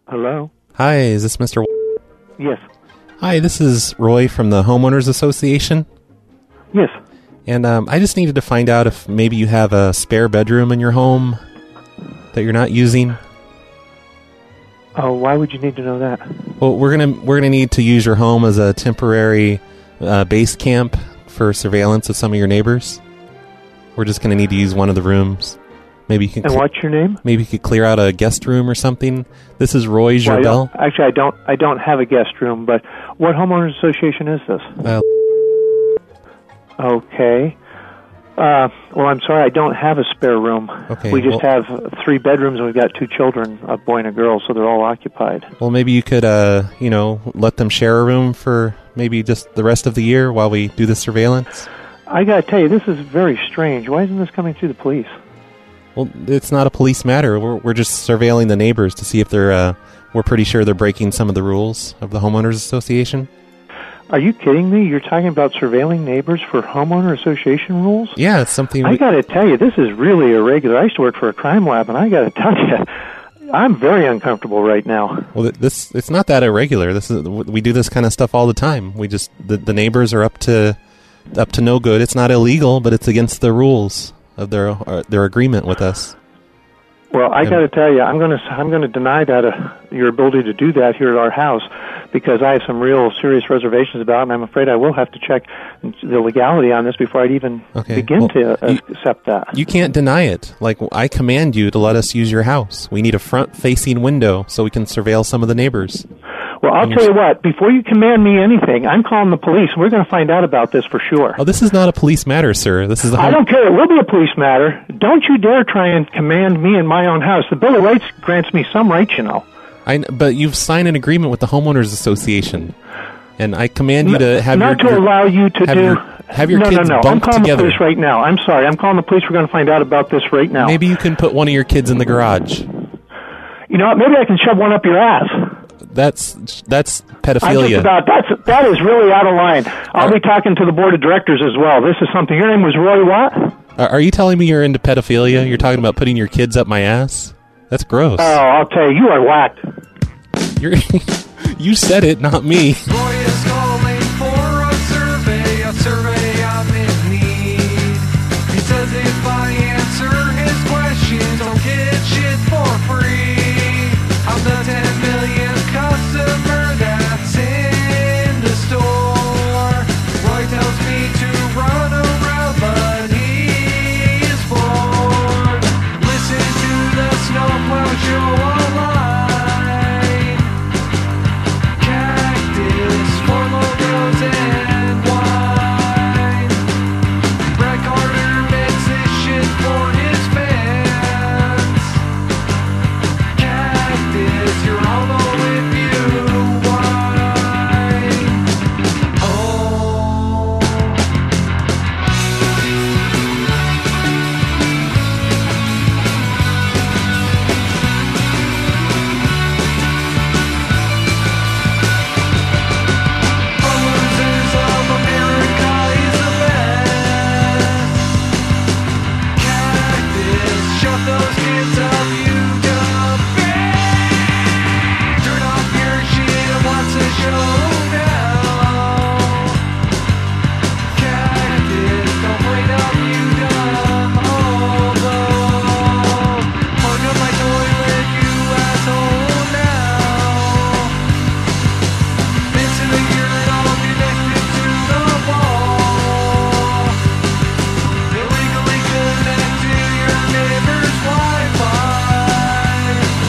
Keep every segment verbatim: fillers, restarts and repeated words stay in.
Hello? Hi, is this Mister W- Yes. Hi, this is Roy from the Homeowners Association. Yes. And um, I just needed to find out if maybe you have a spare bedroom in your home that you're not using. Oh, why would you need to know that? Well, we're gonna we're gonna need to use your home as a temporary uh, base camp for surveillance of some of your neighbors. We're just gonna need to use one of the rooms. Maybe you can. And cl- what's your name? Maybe you could clear out a guest room or something. This is Roy Well, I Gerbel. don't- actually, I don't. I don't have a guest room. But what homeowners association is this? Uh, Okay. Uh, well, I'm sorry, I don't have a spare room. Okay, We just well- have three bedrooms, and we've got two children, a boy and a girl, so they're all occupied. well, maybe you could, uh, you know, let them share a room for maybe just the rest of the year while we do the surveillance. I got to tell you, this is very strange. Why isn't this coming through the police? Well, it's not a police matter. We're we're just surveilling the neighbors to see if they're. Uh, we're pretty sure they're breaking some of the rules of the homeowners association. Are you kidding me? You're talking about surveilling neighbors for homeowner association rules? Yeah, it's something. I We, got to tell you, this is really irregular. I used to work for a crime lab, and I got to tell you, I'm very uncomfortable right now. well, th- this it's not that irregular. This is we do this kind of stuff all the time. We just the, the neighbors are up to up to no good. It's not illegal, but it's against the rules of their uh, their agreement with us. Well, I And- got to tell you, I'm going to I'm going to deny that uh, your ability to do that here at our house, because I have some real serious reservations about it, and I'm afraid I will have to check the legality on this before I'd even Okay, begin well, to uh, you- accept that. You can't deny it. Like, I command you to let us use your house. We need a front-facing window so we can surveil some of the neighbors. Well, I'll tell you what, before you command me anything, I'm calling the police, and we're going to find out about this for sure. Oh, this is not a police matter, sir. This is a I home- don't care. It will be a police matter. Don't you dare try and command me in my own house. The Bill of Rights grants me some rights, you know. I, but you've signed an agreement with the homeowners association, and I command you to have Not your, to your allow you to have do... your, have your no, kids no, no. I'm bunked calling together. the police right now. I'm sorry. I'm calling the police. We're going to find out about this right now. Maybe you can put one of your kids in the garage. You know what? Maybe I can shove one up your ass. That's that's I'm just pedophilia. about... That's, that is really out of line. I'll be talking to the board of directors as well. This is something... Your name was Roy what? Are, are you telling me you're into pedophilia? You're talking about putting your kids up my ass? That's gross. Oh, I'll tell you. You are whacked. You're you said it, not me. Roy is calling for a survey, a survey I'm in need. He says if I answer his questions, I'll get shit for free. I'm the ten millionth customer that's in the store. Roy tells me to run around, but he is bored. Listen to the Snowplow Show online. Cactus for logos and wine. Brad Carter makes this shit for his fans. Cactus, you're hollow if you whine. Oh. Losers of America is the best. Cactus, shut those kids up, you dumb bitch. Turn off your shit and watch the show now. Cactus, don't wait up, you dumb hobo. Hung up my toilet, you asshole now. Into the urinal connected to the wall. Illegally connect to your neighbor's Wi-Fi.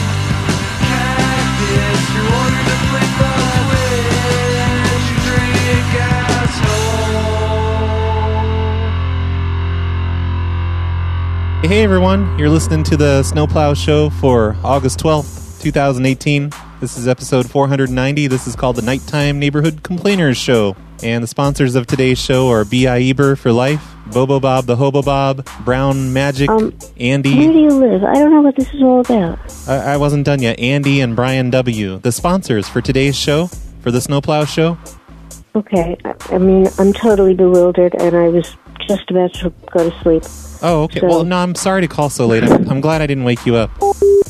Cactus, you're ordered to flick the switch. You drink asshole. Hey everyone, you're listening to the Snowplow Show for August twelfth, twenty eighteen. This is episode four hundred ninety. This is called the Nighttime Neighborhood Complainers Show. And the sponsors of today's show are B I Eber for Life, Bobo Bob the Hobo Bob, Brown Magic, Um, Where Andy. do you live? I don't know what this is all about. I, I wasn't done yet. Andy and Brian W. The sponsors for today's show, for the Snowplow Show. Okay, I, I mean, I'm totally bewildered, and I was just about to go to sleep. Oh, okay. So- Well, no, I'm sorry to call so late. I'm, I'm glad I didn't wake you up.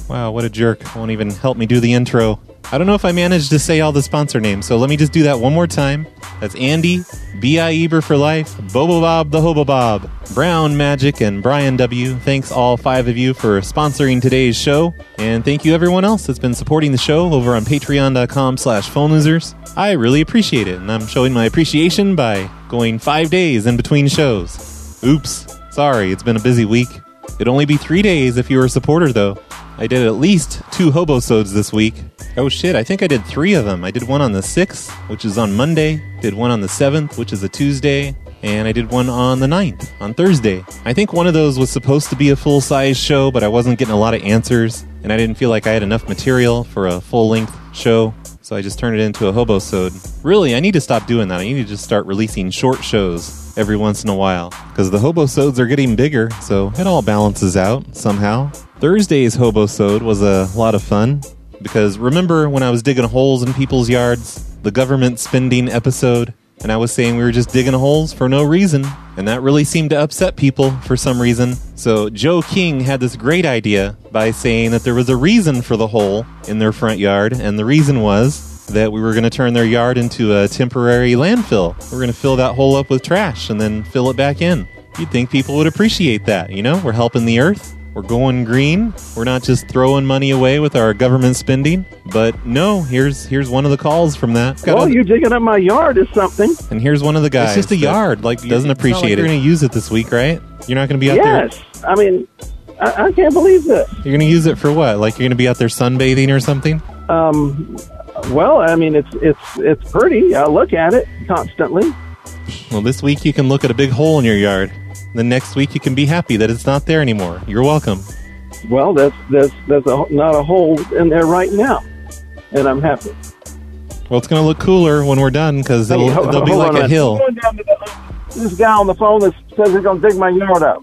Wow, what a jerk. Won't even help me do the intro. I don't know if I managed to say all the sponsor names, so let me just do that one more time. That's Andy, B I. Eber for life, Bobo Bob the Hobo Bob, Brown Magic, and Brian W. Thanks all five of you for sponsoring today's show. And thank you everyone else that's been supporting the show over on patreon.com slash phone losers. I really appreciate it, and I'm showing my appreciation by going five days in between shows. Oops. Sorry, it's been a busy week. It'd only be three days if you were a supporter, though. I did at least two Hobosodes this week. Oh shit, I think I did three of them. I did one on the sixth, which is on Monday, did one on the seventh, which is a Tuesday, and I did one on the ninth, on Thursday. I think one of those was supposed to be a full-size show, but I wasn't getting a lot of answers, and I didn't feel like I had enough material for a full-length show, so I just turned it into a Hobosode. Really, I need to stop doing that. I need to just start releasing short shows every once in a while, because the Hobosodes are getting bigger, so it all balances out somehow. Thursday's Hobosode was a lot of fun, because remember when I was digging holes in people's yards, the government spending episode, and I was saying we were just digging holes for no reason, and that really seemed to upset people for some reason. So Joe King had this great idea by saying that there was a reason for the hole in their front yard, and the reason was that we were going to turn their yard into a temporary landfill. We're going to fill that hole up with trash and then fill it back in. You'd think people would appreciate that, you know? We're helping the earth. We're going green. We're not just throwing money away with our government spending. But no, here's here's one of the calls from that. Well, other, you digging up my yard is something. And here's one of the guys. It's just a yard. Like, doesn't appreciate like it. You're going to use it this week, right? You're not going to be out yes. there. Yes. I mean, I, I can't believe this. You're going to use it for what? Like, you're going to be out there sunbathing or something? Um, well, I mean, it's it's it's pretty. I look at it constantly. Well, this week you can look at a big hole in your yard. The next week you can be happy that it's not there anymore. You're welcome. Well, there's there's there's a, not a hole in there right now, and I'm happy. Well, it's going to look cooler when we're done because it'll, hey, it'll be like a, a hill. Going down to the, this guy on the phone that says he's going to dig my yard up.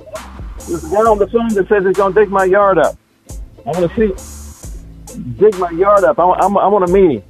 This guy on the phone that says he's going to dig my yard up. I want to see dig my yard up. I, I, I want to meet him.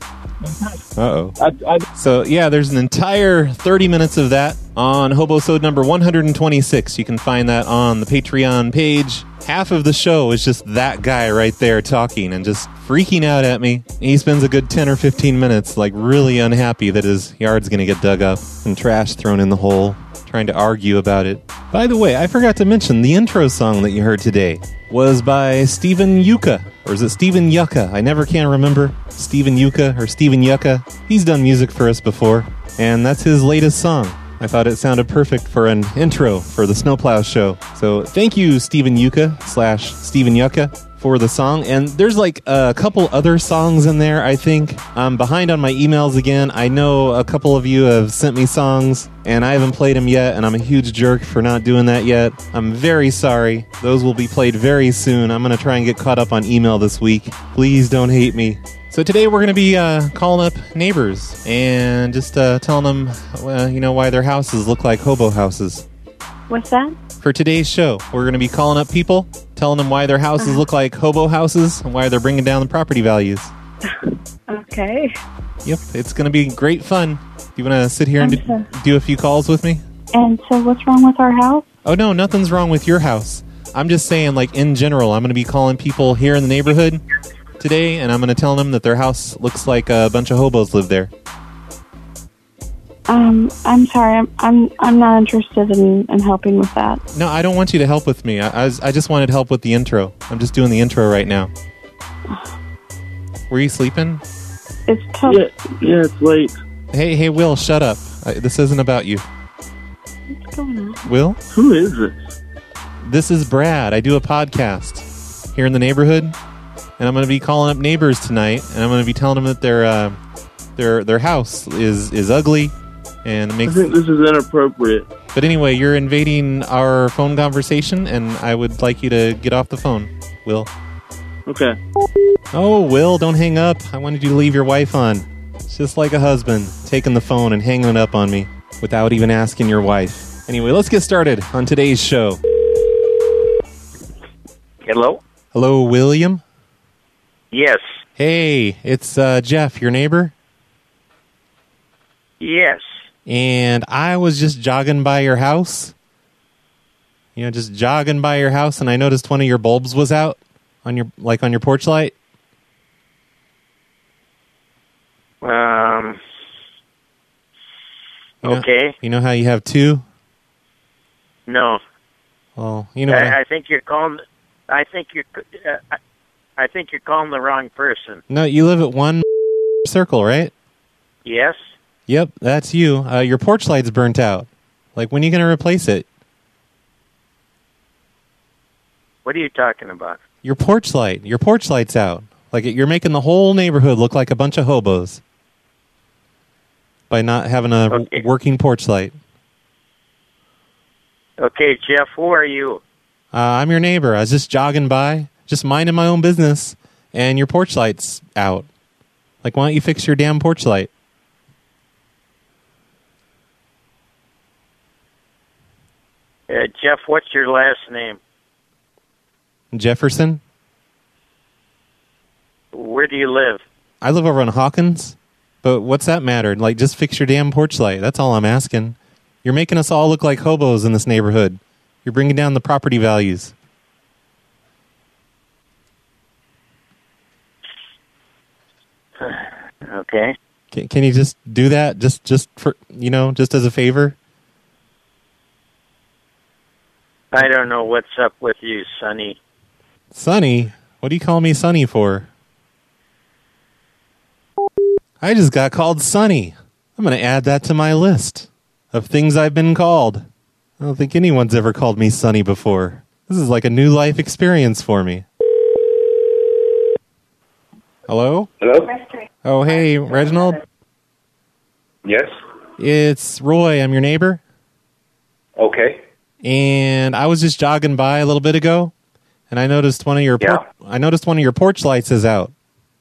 Uh-oh. I, I, so, yeah, there's an entire thirty minutes of that on Hobosode number one hundred twenty-six. You can find that on the Patreon page. Half of the show is just that guy right there talking and just freaking out at me. He spends a good ten or fifteen minutes, like, really unhappy that his yard's going to get dug up and trash thrown in the hole, trying to argue about it. By the way, I forgot to mention the intro song that you heard today was by Steven Yuka. Or is it Steven Yucca? I never can remember. Steven Yuka or Steven Yucca. He's done music for us before, and that's his latest song. I thought it sounded perfect for an intro for the Snowplow Show. So thank you, Steven Yuka slash Steven Yucca, for the song. And there's like a couple other songs in there, I think. I'm behind on my emails again. I know a couple of you have sent me songs, and I haven't played them yet, and I'm a huge jerk for not doing that yet. I'm very sorry. Those will be played very soon. I'm going to try and get caught up on email this week. Please don't hate me. So today we're going to be uh, calling up neighbors and just uh, telling them, uh, you know, why their houses look like hobo houses. What's that? For today's show, we're going to be calling up people, telling them why their houses uh-huh. look like hobo houses and why they're bringing down the property values. Okay. Yep, it's going to be great fun. Do you want to sit here and do, do a few calls with me? And so what's wrong with our house? Oh, no, nothing's wrong with your house. I'm just saying, like, in general, I'm going to be calling people here in the neighborhood today, and I'm going to tell them that their house looks like a bunch of hobos live there. Um, I'm sorry, I'm I'm, I'm not interested in, in helping with that. No, I don't want you to help with me. I, I, was, I just wanted help with the intro. I'm just doing the intro right now. Were you sleeping? It's tough. yeah, yeah, it's late. Hey, hey, Will, shut up. I, this isn't about you. What's going on? Will? Who is this? This is Brad. I do a podcast here in the neighborhood, and I'm going to be calling up neighbors tonight, and I'm going to be telling them that their uh, their their house is, is ugly, and it makes. I think this is inappropriate. But anyway, you're invading our phone conversation, and I would like you to get off the phone, Will. Okay. Oh, Will, don't hang up. I wanted you to leave your wife on. It's just like a husband taking the phone and hanging it up on me without even asking your wife. Anyway, let's get started on today's show. Hello? Hello, William? Yes. Hey, it's uh, Jeff, your neighbor? Yes. And I was just jogging by your house. You know, just jogging by your house, and I noticed one of your bulbs was out. On your like on your porch light? Um. You know, Okay. You know how you have two? No. Well, you know. what I- I, I think you're calling. I think you're. Uh, I, I think you're calling the wrong person. No, you live at one circle, right? Yes. Yep, that's you. Uh, your porch light's burnt out. Like, when are you going to replace it? What are you talking about? Your porch light. Your porch light's out. Like, you're making the whole neighborhood look like a bunch of hobos by not having a Okay. working porch light. Okay, Jeff. Who are you? Uh, I'm your neighbor. I was just jogging by, just minding my own business, and your porch light's out. Like, why don't you fix your damn porch light? Uh, Jeff. What's your last name? Jefferson? Where do you live? I live over on Hawkins, but what's that matter? Like, just fix your damn porch light. That's all I'm asking. You're making us all look like hobos in this neighborhood. You're bringing down the property values. Okay. Can, can you just do that? Just, just for, you know, just as a favor? I don't know what's up with you, Sonny. Sonny? What do you call me Sonny for? I just got called Sonny. I'm going to add that to my list of things I've been called. I don't think anyone's ever called me Sonny before. This is like a new life experience for me. Hello? Hello? Oh, hey, Reginald? Yes? It's Roy. I'm your neighbor. Okay. And I was just jogging by a little bit ago, and I noticed one of your Yeah. por- I noticed one of your porch lights is out.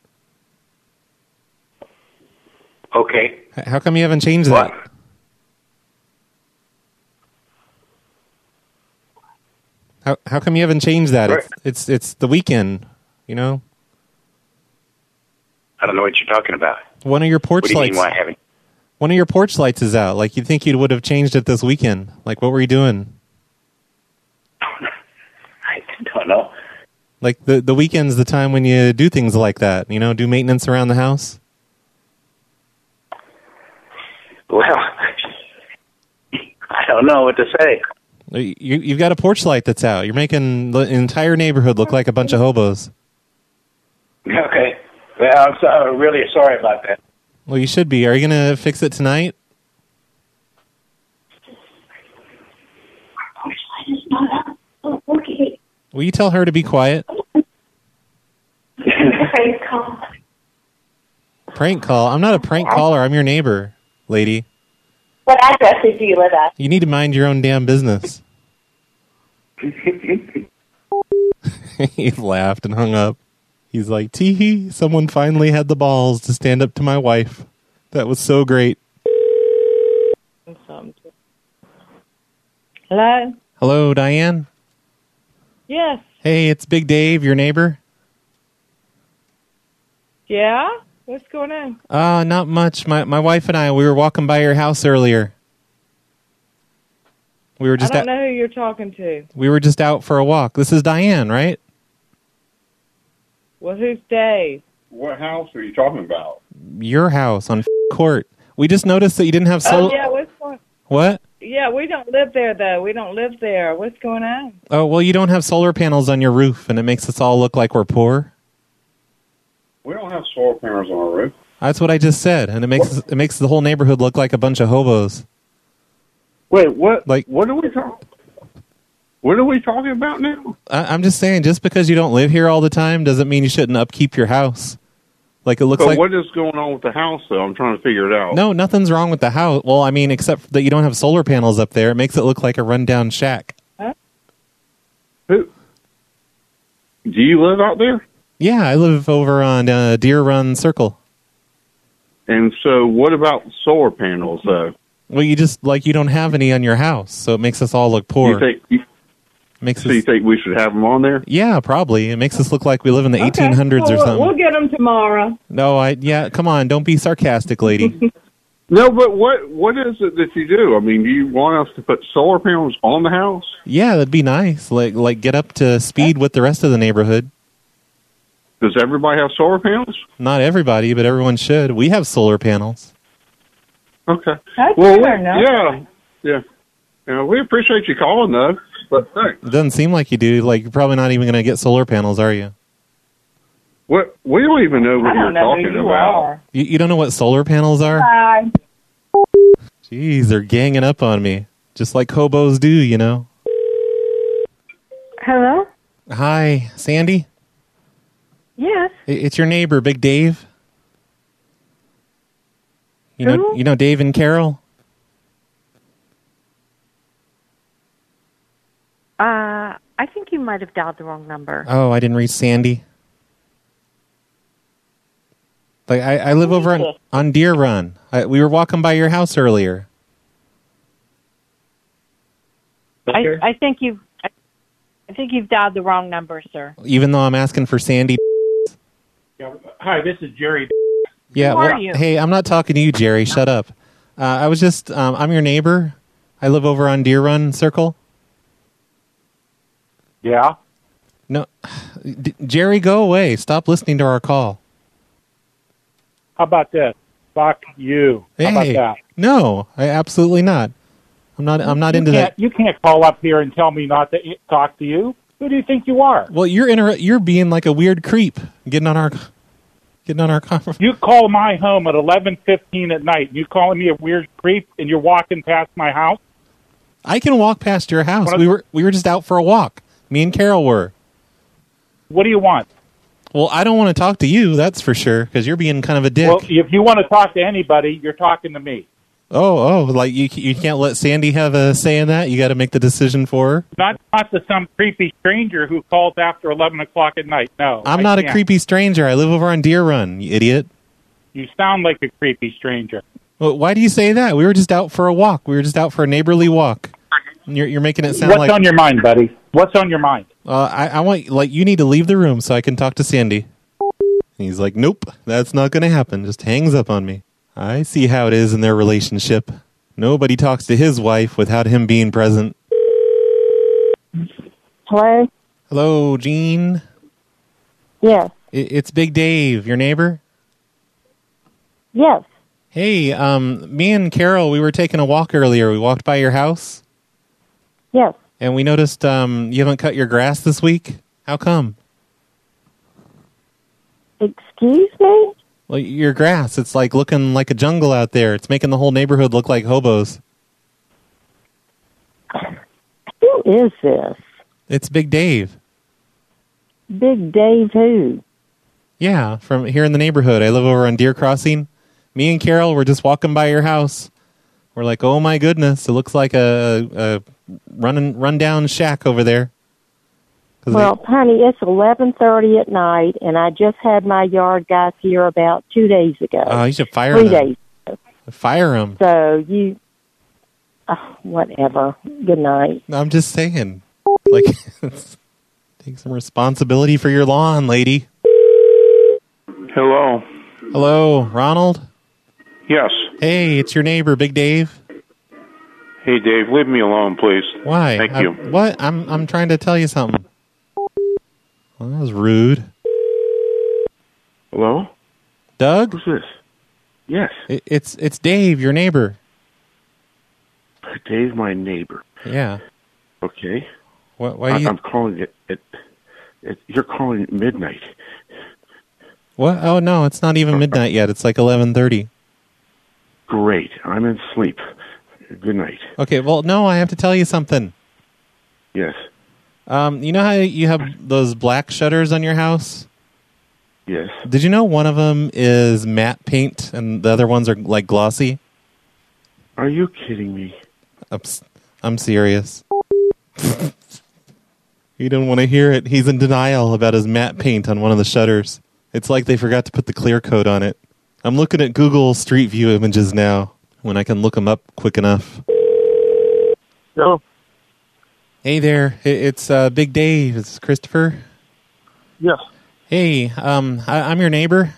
Okay. H- How come you haven't changed What? that? How how come you haven't changed that? Right. It's it's it's the weekend, you know. I don't know what you're talking about. One of your porch What do you lights. mean why I haven't? One of your porch lights is out. Like, you'd think you would have changed it this weekend. Like, what were you doing? I don't know. Like, the the weekend's the time when you do things like that. You know, do maintenance around the house. Well, I don't know what to say. You, you've got a porch light that's out. You're making the entire neighborhood look like a bunch of hobos. Okay. Well, I'm sorry, really sorry about that. Well, you should be. Are you going to fix it tonight? Oh, okay. Will you tell her to be quiet? Prank call. Prank call? I'm not a prank caller. I'm your neighbor, lady. What address do you live at? You need to mind your own damn business. He laughed and hung up. He's like, tee-hee, someone finally had the balls to stand up to my wife. That was so great. Hello? Hello, Diane? Yes. Hey, it's Big Dave, your neighbor. Yeah? What's going on? Uh, not much. My my wife and I, we were walking by your house earlier. We were just I don't out, know who you're talking to. we were just out for a walk. This is Diane, right? Well, who's Dave? What house are you talking about? Your house on Court. We just noticed that you didn't have solar. Oh, yeah, what's going What? Yeah, we don't live there, though. We don't live there. What's going on? Oh, well, you don't have solar panels on your roof, and it makes us all look like we're poor. We don't have solar panels on our roof. That's what I just said, and it makes it makes the whole neighborhood look like a bunch of hobos. Wait, what? Like, what are we talking? What are we talking about now? I, I'm just saying, just because you don't live here all the time doesn't mean you shouldn't upkeep your house. Like, it looks But like what is going on with the house, though? I'm trying to figure it out. no, nothing's wrong with the house. Well, I mean, except that you don't have solar panels up there. It makes it look like a rundown shack. Who? Do you live out there? Yeah, I live over on uh, Deer Run Circle. And so, what about solar panels, though? Well, you just like you don't have any on your house, so it makes us all look poor. You think? You, makes so us, you think we should have them on there? Yeah, probably. It makes us look like we live in the Okay, eighteen hundreds well, or something. We'll get them tomorrow. No, I yeah. Come on, don't be sarcastic, lady. No, but what what is it that you do? I mean, do you want us to put solar panels on the house? Yeah, that'd be nice. Like like get up to speed with the rest of the neighborhood. Does everybody have solar panels? Not everybody, but everyone should. We have solar panels. Okay. That's Well, fair enough. yeah, yeah. Yeah, we appreciate you calling, though. But thanks. It doesn't seem like you do. Like, you're probably not even going to get solar panels, are you? What? We don't even know what I you're don't know who talking you about. are. You, you don't know what solar panels are? Hi. Jeez, they're ganging up on me. Just like hobos do, you know? Hello? Hi, Sandy? Yes. I- It's your neighbor, Big Dave. You know, Who? you know Dave and Carol? Uh, I think you might have dialed the wrong number. Oh, I didn't reach Sandy. Like I, I live over on, on Deer Run. I, we were walking by your house earlier. I, I think you've I, I think you've dialed the wrong number, sir. Even though I'm asking for Sandy. Hi, this is Jerry. Yeah. Who well, are you? Hey, I'm not talking to you, Jerry. Shut up. Uh, I was just. Um, I'm your neighbor. I live over on Deer Run Circle. Yeah? No, D- Jerry, go away. Stop listening to our call. How about this? Fuck you. How about Hey, that? no, I absolutely not. I'm not. I'm not you into can't, that. You can't call up here and tell me not to i- talk to you. Who do you think you are? Well, you're inter- You're being like a weird creep, getting on our, getting on our conference. You call my home at eleven fifteen at night. You calling me a weird creep, and you're walking past my house? I can walk past your house. What- We were we were just out for a walk. Me and Carol were. What do you want? Well, I don't want to talk to you, that's for sure, because you're being kind of a dick. Well, if you want to talk to anybody, you're talking to me. oh, oh, like you you can't let Sandy have a say in that. You got to make the decision for her. Not not to some creepy stranger who calls after eleven o'clock at night. No, I'm I not a can't. creepy stranger. I live over on Deer Run, you idiot. You sound like a creepy stranger. Well, why do you say that? We were just out for a walk. We were just out for a neighborly walk. And You're you're making it sound What's like on your mind, buddy? What's on your mind? Uh, I, I want, like, you need to leave the room so I can talk to Sandy. And he's like, nope, that's not going to happen. Just hangs up on me. I see how it is in their relationship. Nobody talks to his wife without him being present. Hello? Hello, Gene. Yes. It, it's Big Dave, your neighbor. Yes. Hey, um, me and Carol, we were taking a walk earlier. We walked by your house. Yes. And we noticed um, you haven't cut your grass this week. How come? Excuse me? Well, your grass, it's like looking like a jungle out there. It's making the whole neighborhood look like hobos. Who is this? It's Big Dave. Big Dave who? Yeah, from here in the neighborhood. I live over on Deer Crossing. Me and Carol were just walking by your house. We're like, oh my goodness, it looks like a, a running rundown shack over there. 'Cause Well, they- honey, it's eleven thirty at night, and I just had my yard guys here about two days ago. oh, you should fire Three them. days ago. Fire them. So you, oh, whatever. Good night. I'm just saying, like, take some responsibility for your lawn, lady. Hello. Hello, Ronald. Yes. Hey, it's your neighbor, Big Dave. Hey, Dave, leave me alone, please. Why? Thank I- you. What? I'm I'm trying to tell you something. Well, that was rude. Hello? Doug? Who's this? Yes. It, it's it's Dave, your neighbor. Dave, my neighbor. Yeah. Okay. What? Why I, do you? I'm calling it, it, it. You're calling at midnight. What? Oh no, it's not even midnight yet. It's like eleven thirty. Great. I'm in sleep. Good night. Okay. Well, no, I have to tell you something. Yes. Um, you know how you have those black shutters on your house? Yes. Did you know one of them is matte paint and the other ones are like glossy? Are you kidding me? I'm, s- I'm serious. You don't want to hear it. He's in denial about his matte paint on one of the shutters. It's like they forgot to put the clear coat on it. I'm looking at Google Street View images now when I can look them up quick enough. Hello? Hey there, I- it's uh, Big Dave. It's Christopher. Yes. Hey, um, I- I'm your neighbor.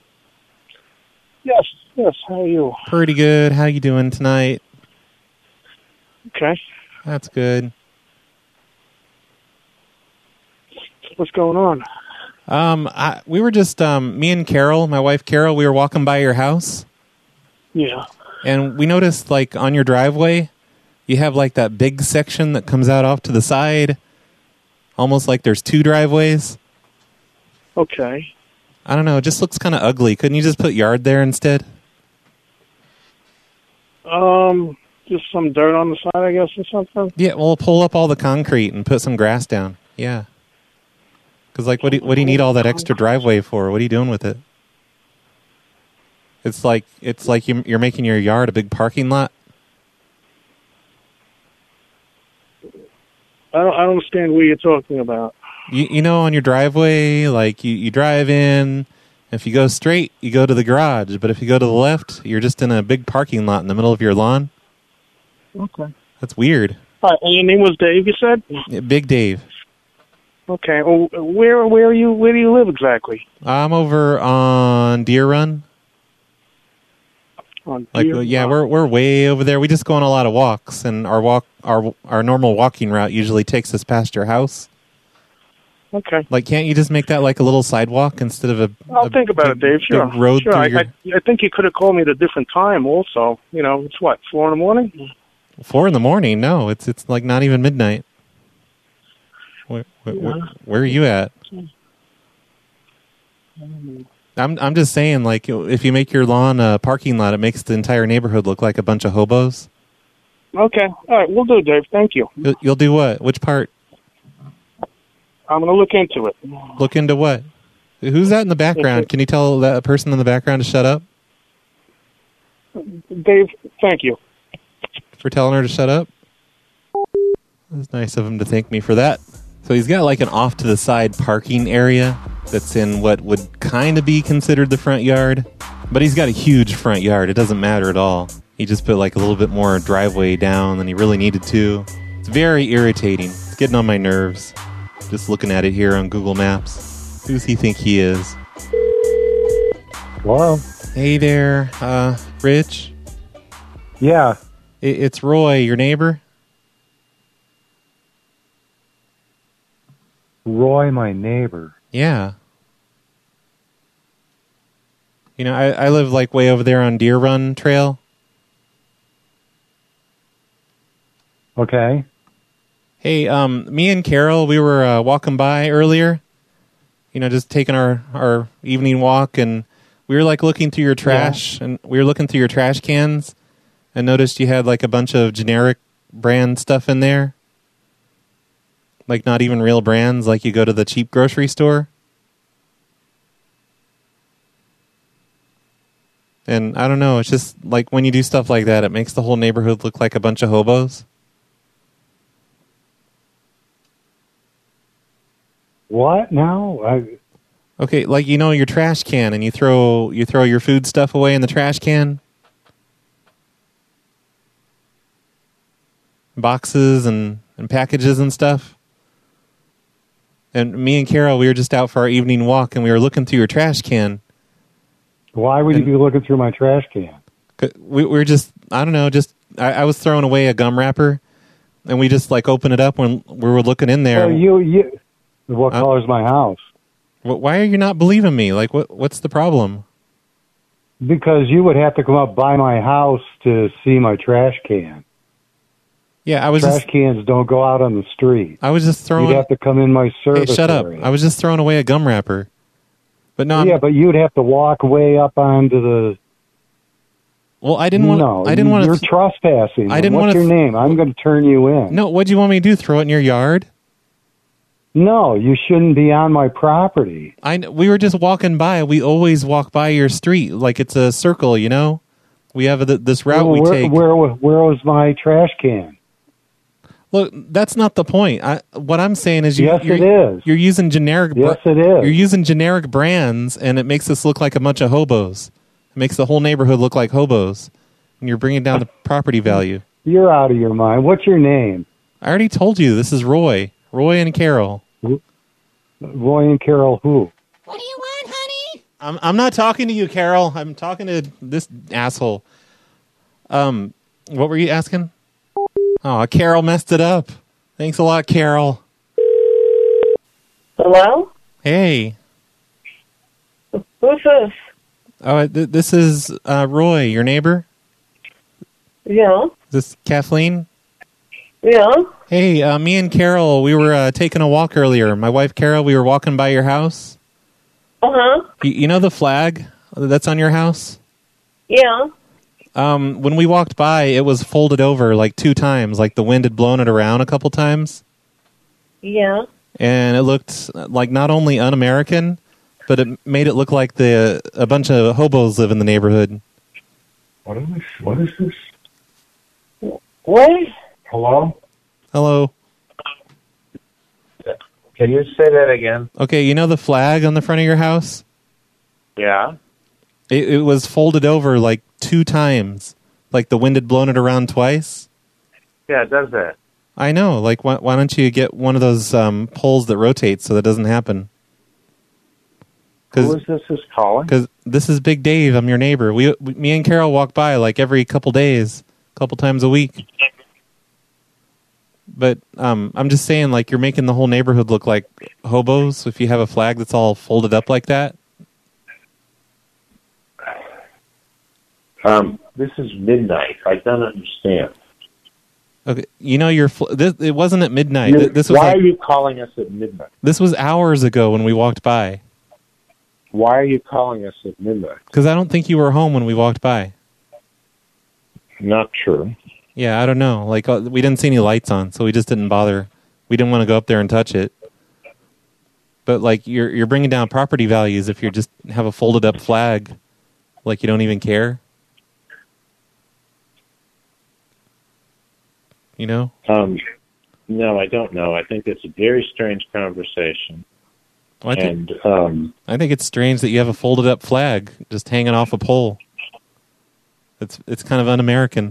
Yes, yes. How are you? Pretty good. How you doing tonight? Okay. That's good. What's going on? Um, I, we were just um, me and Carol, my wife Carol. We were walking by your house. Yeah. And we noticed, like, on your driveway, you have like that big section that comes out off to the side, almost like there's two driveways. Okay. I don't know. It just looks kind of ugly. Couldn't you just put yard there instead? Um, just some dirt on the side, I guess, or something. Yeah. Well, pull up all the concrete and put some grass down. Yeah. Because, like, what do you, what do you need all that extra driveway for? What are you doing with it? It's like it's like you, you're making your yard a big parking lot. I don't, I don't understand what you're talking about. You, you know, on your driveway, like you, you drive in. If you go straight, you go to the garage. But if you go to the left, you're just in a big parking lot in the middle of your lawn. Okay. That's weird. All right, and your name was Dave, you said? Yeah, Big Dave. Okay. Well, where where are you? Where do you live exactly? I'm over on Deer Run. On Like Deer yeah, Run. we're we're way over there. We just go on a lot of walks, and our walk our our normal walking route usually takes us past your house. Okay. Like, can't you just make that like a little sidewalk instead of a? I'll a think about big, it, Dave. Sure. big road sure. through I, your... I, I think you could have called me at a different time. Also, you know, it's what four in the morning. Four in the morning? No, it's it's like not even midnight. Where where, Yeah. where, where are you at? I'm I'm just saying, like, if you make your lawn a parking lot, it makes the entire neighborhood look like a bunch of hobos. Okay. All right. We'll do, Dave. Thank you. You'll, you'll do what? Which part? I'm going to look into it. Look into what? Who's that in the background? Can you tell that person in the background to shut up? Dave, thank you. For telling her to shut up? It's nice of him to thank me for that. So he's got like an off-to-the-side parking area that's in what would kind of be considered the front yard. But he's got a huge front yard. It doesn't matter at all. He just put like a little bit more driveway down than he really needed to. It's very irritating. It's getting on my nerves. Just looking at it here on Google Maps. Who does he think he is? Hello? Hey there, uh, Rich? Yeah. It, it's Roy, your neighbor? Roy, my neighbor. Yeah. You know, I, I live like way over there on Deer Run Trail. Okay. Hey, um, me and Carol, we were uh, walking by earlier. You know, just taking our, our evening walk, and we were like looking through your trash, yeah. and we were looking through your trash cans, and noticed you had like a bunch of generic brand stuff in there. Like not even real brands, like you go to the cheap grocery store. And I don't know, it's just like when you do stuff like that, it makes the whole neighborhood look like a bunch of hobos. What now? I... Okay, like you know your trash can, and you throw you throw your food stuff away in the trash can. Boxes and, and packages and stuff. And me and Carol, we were just out for our evening walk, and we were looking through your trash can. Why would and you be looking through my trash can? We, we were just, I don't know, just I, I was throwing away a gum wrapper, and we just like opened it up when we were looking in there. Well, you, you, what uh, color's my house? Why are you not believing me? Like, what? What's the problem? Because you would have to come up by my house to see my trash can. Yeah, I was trash just, cans don't go out on the street. I was just throwing. You'd have to come in my service Hey, shut area. up! I was just throwing away a gum wrapper. But no, yeah, I'm, but you'd have to walk way up onto the. Well, I didn't want. No, I didn't want. You're th- trespassing. I didn't What's want. your Th- name? I'm going to turn you in. No, what do you want me to do? Throw it in your yard? No, you shouldn't be on my property. I. We were just walking by. We always walk by your street like it's a circle. You know, we have a, this route well, we where, take. Where where was my trash can? Look, that's not the point. I, what I'm saying is, you, yes, you're, it is. You're using generic. Yes, br- it is. You're using generic brands, and it makes us look like a bunch of hobos. It makes the whole neighborhood look like hobos, and you're bringing down the property value. You're out of your mind. What's your name? I already told you. This is Roy. Roy and Carol. Roy and Carol who? What do you want, honey? I'm I'm not talking to you, Carol. I'm talking to this asshole. Um, what were you asking? Oh, Carol messed it up. Thanks a lot, Carol. Hello? Hey. Who's this? Oh, th- this is uh, Roy, your neighbor. Yeah. Is this Kathleen? Yeah. Hey, uh, me and Carol, we were uh, taking a walk earlier. My wife Carol, we were walking by your house. Uh-huh. You, you know the flag that's on your house? Yeah. Um, when we walked by, it was folded over like two times, like the wind had blown it around a couple times. Yeah. And it looked like not only un-American, but it made it look like the a bunch of hobos live in the neighborhood. What is this? What is this? What? Hello? Hello. Can you say that again? Okay, you know the flag on the front of your house? Yeah. It, it was folded over like two times. Like the wind had blown it around twice. Yeah, it does that. I know. Like, why, why don't you get one of those um, poles that rotates so that doesn't happen? Who is this is calling? Because this is Big Dave. I'm your neighbor. We, we, me and Carol walk by like every couple days, a couple times a week. But um, I'm just saying, like, you're making the whole neighborhood look like hobos if you have a flag that's all folded up like that. Um, this is midnight. I don't understand. Okay, you know your fl- this, it wasn't at midnight. You- Th- This was why like, are you calling us at midnight? this was hours ago when we walked by. Why are you calling us at midnight? Because I don't think you were home when we walked by. Not true. Yeah, I don't know. Like uh, we didn't see any lights on, so we just didn't bother. We didn't want to go up there and touch it. But like you're you're bringing down property values if you just have a folded up flag, like you don't even care. You know? Um, no, I don't know. I think it's a very strange conversation. Well, I think, and um, I think it's strange that you have a folded up flag just hanging off a pole. It's it's kind of un-American.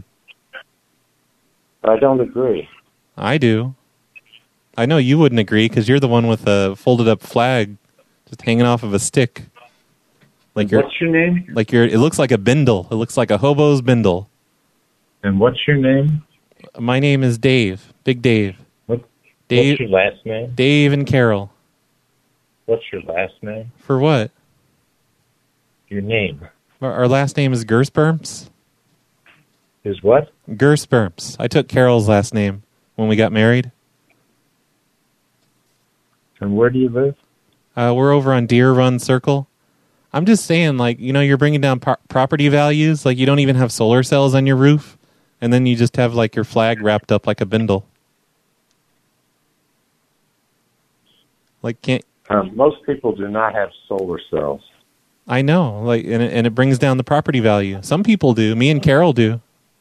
I don't agree. I do. I know you wouldn't agree because you're the one with a folded up flag just hanging off of a stick. Like you're, what's your name? Like you're. It looks like a bindle. It looks like a hobo's bindle. And what's your name? My name is Dave. Big Dave. What? Dave. What's your last name? Dave and Carol. What's your last name? For what? Your name. Our, our last name is Gersperms. Is what? Gersperms. I took Carol's last name when we got married. And where do you live? Uh, we're over on Deer Run Circle. I'm just saying, like, you know, you're bringing down pro- property values. Like, you don't even have solar cells on your roof. And then you just have, like, your flag wrapped up like a bindle. Like, can't... Um, most people do not have solar cells. I know. Like, and it, and it brings down the property value. Some people do. Me and Carol do.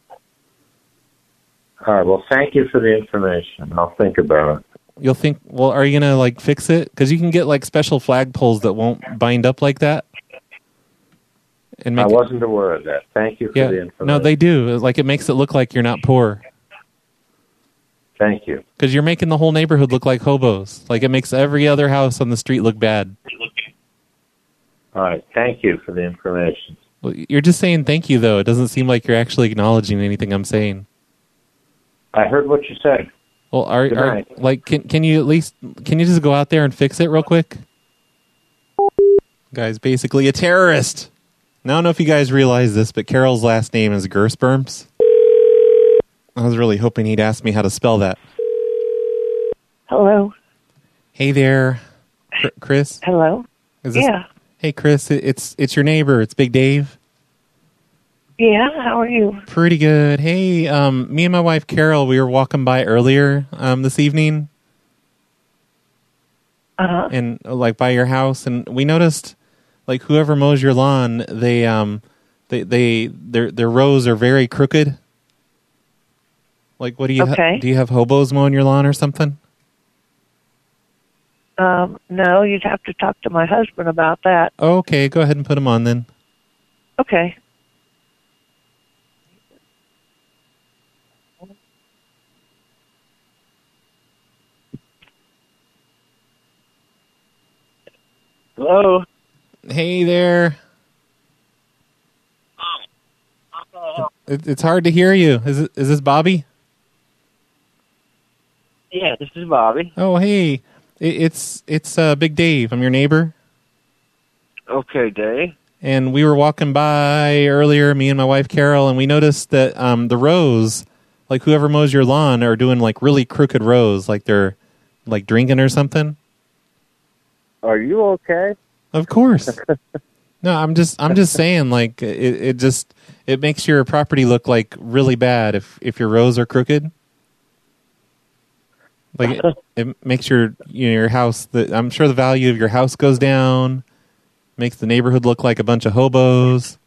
All right, well, thank you for the information. I'll think about it. You'll think, well, are you going to, like, fix it? Because you can get, like, special flag poles that won't bind up like that. And make I it- wasn't aware of that. Thank you for Yeah, the information. no, they do. Like, it makes it look like you're not poor. Thank you. Because you're making the whole neighborhood look like hobos. Like, it makes every other house on the street look bad. All right, thank you for the information. Well, you're just saying thank you, though. It doesn't seem like you're actually acknowledging anything I'm saying. I heard what you said. Well, are, Good are night. like can can you at least can you just go out there and fix it real quick? Guy's basically a terrorist. Now, I don't know if you guys realize this, but Carol's last name is Gersperms. I was really hoping he'd ask me how to spell that. Hello. Hey there, Cr- Chris. Hello. Is this, Yeah. Hey, Chris. it- It's it's your neighbor. It's Big Dave. Yeah. How are you? Pretty good. Hey, um, me and my wife Carol, we were walking by earlier um, this evening, Uh-huh. and uh, like by your house, and we noticed, like whoever mows your lawn, they um, they they their their rows are very crooked. Like, what do you ha- Okay. do? You have hobos mowing your lawn or something? Um, no, you'd have to talk to my husband about that. Oh, okay, go ahead and put them on then. Okay. Hello. Hey there. It, it's hard to hear you. Is it? Is this Bobby? Yeah, this is Bobby. Oh, hey. It, it's it's uh, Big Dave. I'm your neighbor. Okay, Dave. And we were walking by earlier, me and my wife Carol, and we noticed that um, the rows, like whoever mows your lawn, are doing like really crooked rows, like they're like drinking or something. Are you okay? Of course. No, I'm just I'm just saying, like it, it just it makes your property look like really bad if if your rows are crooked. Like it, it makes your you know your house. The, I'm sure the value of your house goes down. Makes the neighborhood look like a bunch of hobos.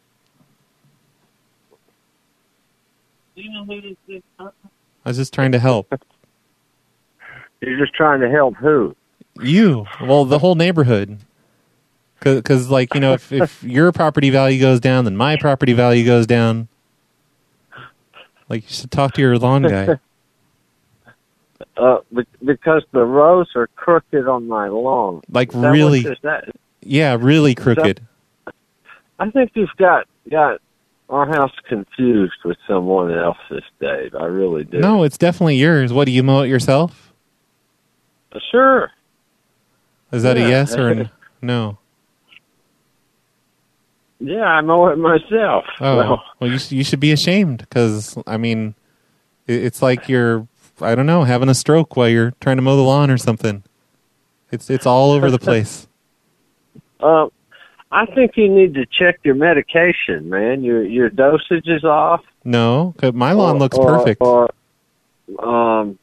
Do you know who this is? I was just trying to help. You're just trying to help who? You. Well, the whole neighborhood. Because, like, you know, if, if your property value goes down, then my property value goes down. Like, you should talk to your lawn guy. Uh, be- because the rows are crooked on my lawn. Like, Is that really? what- is that- Yeah, really crooked. I think you've got got our house confused with someone else's, Dave. I really do. No, it's definitely yours. What, do you mow it yourself? Uh, Sure. Is that Yeah. a yes or a no? Yeah, I mow it myself. Oh, Well, well, you, sh- you should be ashamed because, I mean, it, it's like you're, I don't know, having a stroke while you're trying to mow the lawn or something. It's it's all over the place. uh, I think you need to check your medication, man. Your your dosage is off. No, 'cause my lawn Or- looks or- perfect. Or, um,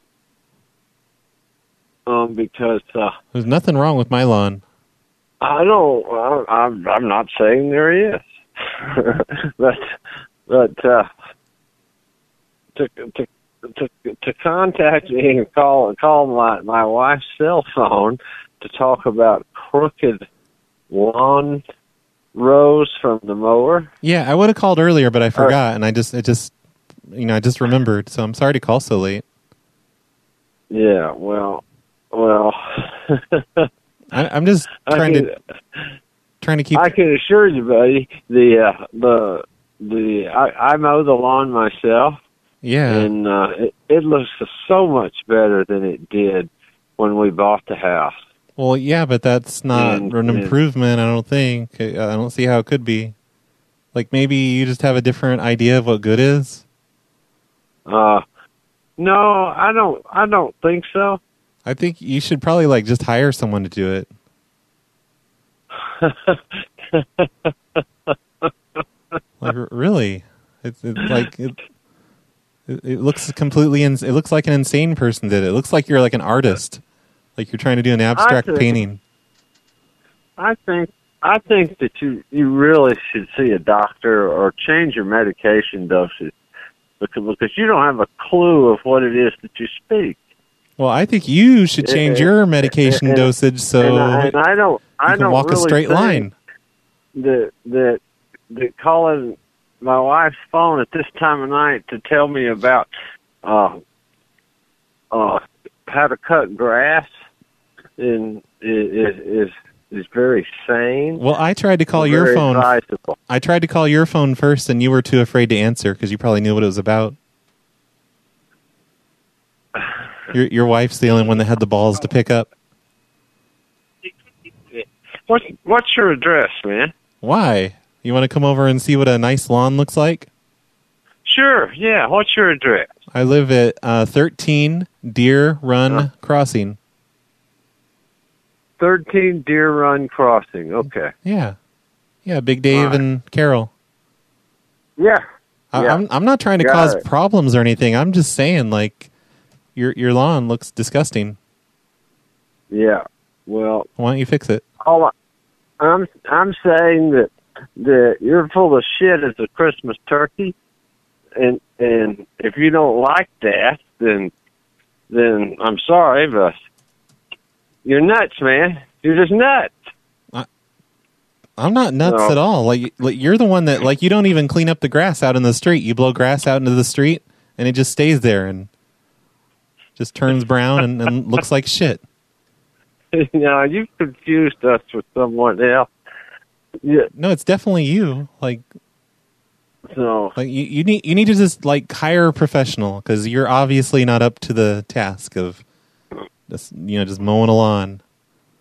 um, because uh, There's nothing wrong with my lawn. I don't. I, I'm. I'm not saying there is, but but uh, to to to to contact me and call call my my wife's cell phone to talk about crooked lawn rows from the mower. Yeah, I would have called earlier, but I forgot, and I just, it just, you know, I just remembered. So I'm sorry to call so late. Yeah. Well. Well. I, I'm just I trying can, to trying to keep. I can assure you, buddy. The uh, the the I, I mow the lawn myself. Yeah. And uh, it, it looks so much better than it did when we bought the house. Well, yeah, but that's not And- an and- improvement. I don't think. I I don't see how it could be. Like maybe you just have a different idea of what good is. Uh, no, I don't. I don't think so. I think you should probably like just hire someone to do it. Like r- really, it's, it's like it, it. It looks completely. Ins- it looks like an insane person did it. It looks like you're like an artist, like you're trying to do an abstract think- painting. I think. I think that you you really should see a doctor or change your medication dosage because because you don't have a clue of what it is that you speak. Well, I think you should change And- your medication and- dosage so and I, and I don't. I you can don't walk a really straight think line. That that that calling my wife's phone at this time of night to tell me about uh uh how to cut grass and is is is very sane. Well, I tried to call your Very phone. advisable. I tried to call your phone first, and you were too afraid to answer because you probably knew what it was about. Your your wife's the only one that had the balls to pick up. What's what's your address, man? Why? You want to come over and see what a nice lawn looks like? Sure, yeah. What's your address? I live at uh, thirteen Deer Run Crossing. Thirteen Deer Run Crossing. Okay. Yeah, yeah. Big Dave All right. and Carol. Yeah. I, yeah. I'm I'm not trying to Got cause it. problems or anything. I'm just saying, like, your your lawn looks disgusting. Yeah. Well, Why don't you fix it? all I, I'm I'm saying that that you're full of shit as a Christmas turkey, and and if you don't like that, then then I'm sorry, but you're nuts, man. You're just nuts. I'm not nuts No. at all. Like, like you're the one that, like, you don't even clean up the grass out in the street. You blow grass out into the street, and it just stays there and just turns brown and, and looks like shit. No, you've confused us with someone else. Yeah. No, it's definitely you. Like, So like you, you need you need to just like hire a professional because you're obviously not up to the task of just you know just mowing a lawn.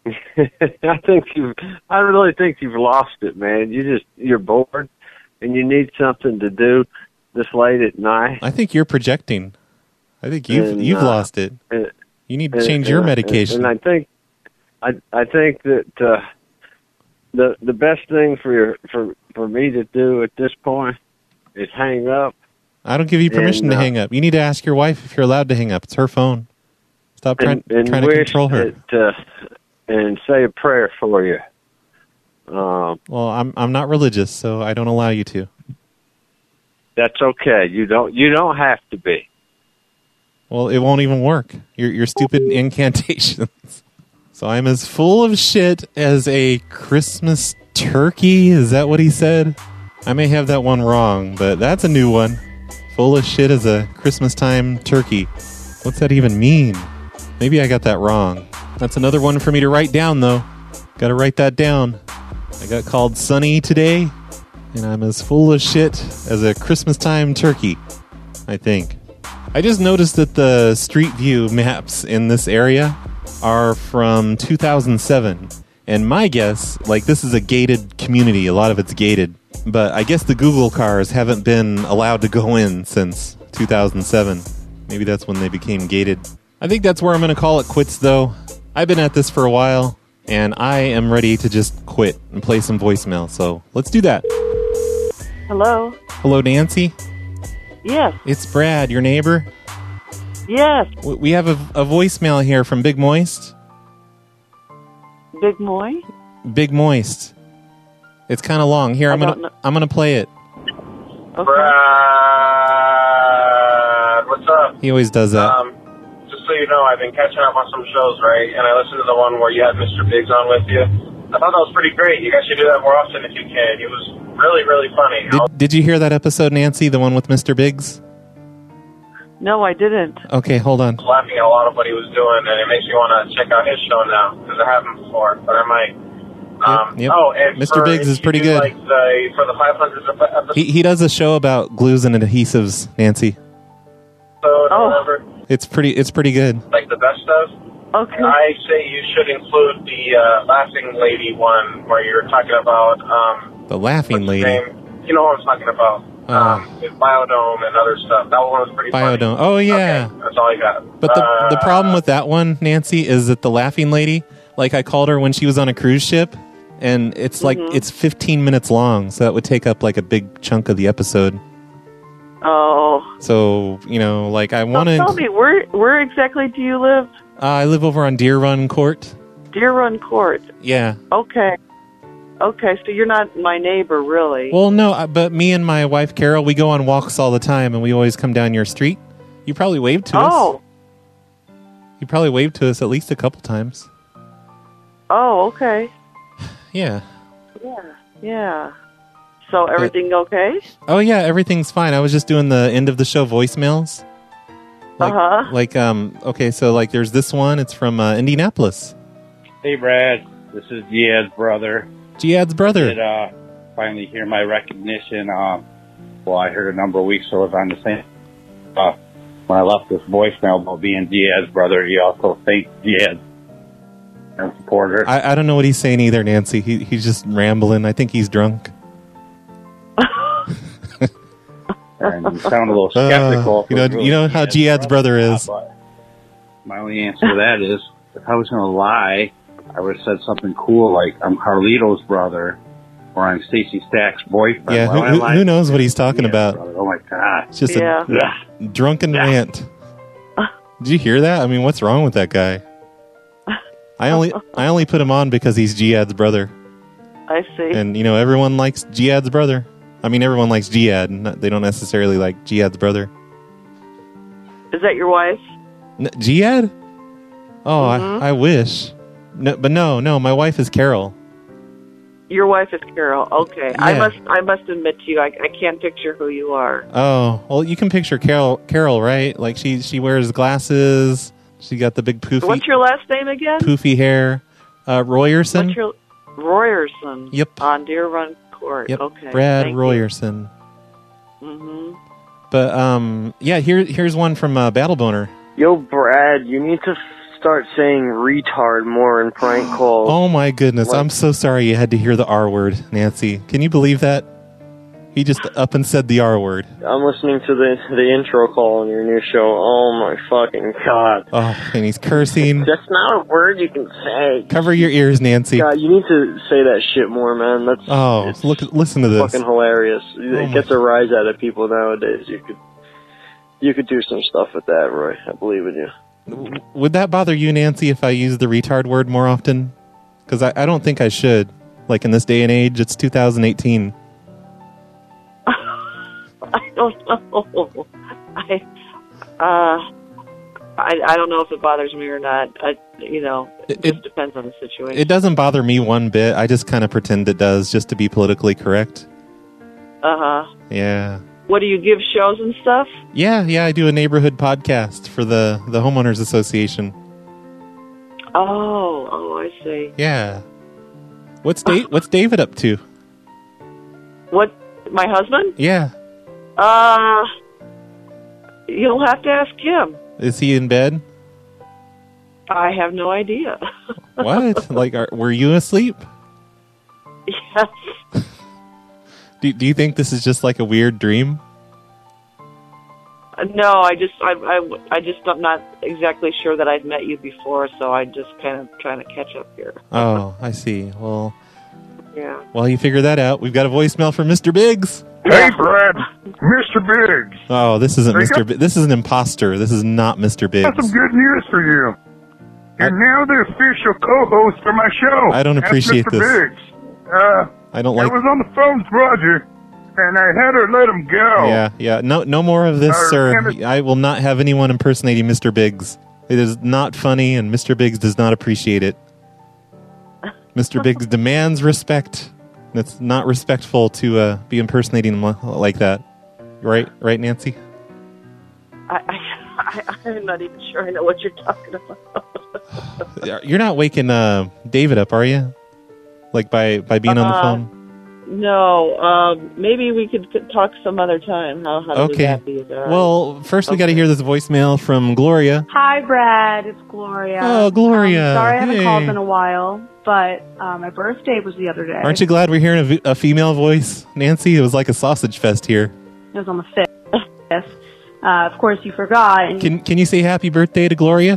I think you. I really think you've lost it, man. You just you're bored, and you need something to do this late at night. I think you're projecting. I think you've And, you've uh, lost it. and- You need to and- change and your I- medication. And, and I think, I I think that uh, the the best thing for your for for me to do at this point is hang up. I don't give you permission and, to uh, hang up. You need to ask your wife if you're allowed to hang up. It's her phone. Stop trying, and, and trying to wish control her. That, uh, and say a prayer for you. Um, Well, I'm I'm not religious, so I don't allow you to. that's okay. You don't you don't have to be. Well, it won't even work. Your your stupid incantations. So I'm as full of shit as a Christmas turkey. Is that what he said? I may have that one wrong, but that's a new one. Full of shit as a Christmas time turkey. What's that even mean? Maybe I got that wrong. That's another one for me to write down, though. Got to write that down. I got called Sunny today, and I'm as full of shit as a Christmas time turkey, I think. I just noticed that the Street View maps in this area are from two thousand seven. And my guess, like, this is a gated community. A lot of it's gated. But I guess the Google cars haven't been allowed to go in since two thousand seven. Maybe that's when they became gated. I think that's where I'm going to call it quits, though. I've been at this for a while, and I am ready to just quit and play some voicemail. So let's do that. Hello? Hello, Nancy. Yes. It's Brad, your neighbor. Yes. W- We have a, a voicemail here from Big Moist. Big Moy? Big Moist. It's kind of long. Here, I'm I gonna don't know. I'm gonna play it. Okay. Brad, what's up? He always does that. Um, just so you know, I've been catching up on some shows, right? And I listened to the one where you had Mister Biggs on with you. I thought that was pretty great. You guys should do that more often if you can. He was really, really funny. Did, did you hear that episode, Nancy? The one with Mister Biggs? No, I didn't. Okay, hold on. I was laughing at a lot of what he was doing, and it makes me want to check out his show now because I haven't before, but I might. Um, Yep. Oh, and Mister for- Biggs is you pretty do, good. Like the, for the five hundredth episode, He he does a show about glues and adhesives, Nancy. or whatever, It's pretty it's pretty good. like the best of. Okay. I say you should include the uh, laughing lady one where you're talking about um, The laughing lady. name. You know what I'm talking about. Um, with Biodome and other stuff. That one was pretty funny. Biodome. Oh yeah. That's all I got. But the Uh, the problem with that one, Nancy, is that the laughing lady, like I called her when she was on a cruise ship, and it's like Mhm. it's fifteen minutes long, so that would take up like a big chunk of the episode. Oh. So, you know, like I So want to tell me, where where exactly do you live? uh, I live over on Deer Run Court. Deer Run Court. Yeah. Okay. Okay, so you're not my neighbor, really. Well, no, uh, but me and my wife Carol, we go on walks all the time, and we always come down your street. You probably waved to us. Oh. You probably waved to us at least a couple times. Oh, okay. Yeah. Yeah. Yeah. So everything okay? Oh yeah, everything's fine. I was just doing the end of the show voicemails. Like, Uh-huh. Like, um, okay, so like, there's this one. It's from uh, Indianapolis. Hey, Brad. This is Giad's brother. Giad's brother. Did uh, finally hear my recognition. Um, well, I heard a number of weeks, so it was on the same. Uh, when I left this voicemail about being Giad's brother, he also thanked Giad and supporter. I, I don't know what he's saying either, Nancy. He he's just rambling. I think he's drunk. And you sound a little skeptical. Uh, you know, you know how Giad's brother is. My only answer to that is, if I was going to lie, I would have said something cool like, I'm Carlito's brother, or I'm Stacey Stack's boyfriend. Yeah, Why who, would I who, lie? who knows what he's talking about? Oh my God. It's just Yeah. a drunken rant. Did you hear that? I mean, what's wrong with that guy? I only I only put him on because he's Giad's brother. I see. And, you know, everyone likes Giad's brother. I mean, everyone likes Giad. Not, they don't necessarily like Giad's brother. Is that your wife? N- Giad? Oh, Mhm. I, I wish. No, but no, no, my wife is Carol. Your wife is Carol. Okay. I Yeah. must I must admit to you, I, I can't picture who you are. Oh, well, you can picture Carol, Carol, right? Like, she she wears glasses. She got the big poofy, What's your last name again? poofy hair. Uh, Royerson? What's your Royerson? Yep. On Deer Run Court. Yep, Okay. Brad Thank Royerson. Mm-hmm. But, um, yeah, here here's one from uh, Battle Boner. Yo, Brad, you need to start saying retard more in prank calls. Oh my goodness. Like- I'm so sorry you had to hear the R word, Nancy. Can you believe that? He just up and said the R word. I'm listening to the the intro call on your new show. Oh my fucking god. Oh, and he's cursing. That's not a word you can say. Cover your ears, Nancy. God, you need to say that shit more, man. That's Oh, look! Listen to this. fucking hilarious. It my- gets a rise out of people nowadays. You could you could do some stuff with that, Roy. I believe in you. Would that bother you, Nancy, if I use the retard word more often? Because I, I don't think I should. Like in this day and age, it's two thousand eighteen. I don't know. I, uh, I, I don't know if it bothers me or not. I, you know, it, It- just depends on the situation. It doesn't bother me one bit. I just kind of pretend it does just to be politically correct. Uh huh. Yeah. What do you give shows and stuff? Yeah, yeah, I do a neighborhood podcast for the, the Homeowners Association. Oh, oh, I see. Yeah. What's da- What's David up to? What? My husband? Yeah. Uh, you'll have to ask him. Is he in bed? I have no idea. What? Like, are, were you asleep? Yes. Do, do you think this is just like a weird dream? Uh, No, I just, I, I, I just, I'm not exactly sure that I've met you before, so I'm just kind of trying to catch up here. Oh, I see. Well, Yeah. while you figure that out, we've got a voicemail from Mister Biggs. Hey, Brad, Mister Biggs. Oh, this isn't Hey, Mister got- Bi- this is an imposter. This is not Mister Biggs. Got some good news for you. You're now the official co-host for my show. I don't That's appreciate Mister this. Biggs. Uh, I don't I like. was on the phone with Roger, and I had her let him go. Yeah, yeah. No, no more of this, Uh, sir. damn I will not have anyone impersonating Mister Biggs. It is not funny, and Mister Biggs does not appreciate it. Mister Biggs demands respect. It's not respectful to uh, be impersonating him li- like that. Right, right, Nancy? I, I, I, I'm not even sure I know what you're talking about. You're not waking uh, David up, are you? Like by, by being on the Uh, phone? No, um, maybe we could, could talk some other time. How, how would Okay. that be? Is that all right? Well, first we got to hear this voicemail from Gloria. Hi, Brad. It's Gloria. Oh, Gloria. Um, sorry I haven't Hey. called in a while, but uh, my birthday was the other day. Aren't you glad we're hearing a, v- a female voice, Nancy? It was like a sausage fest here. It was on the fifth. Uh, of course, you forgot. And Can Can you say happy birthday to Gloria?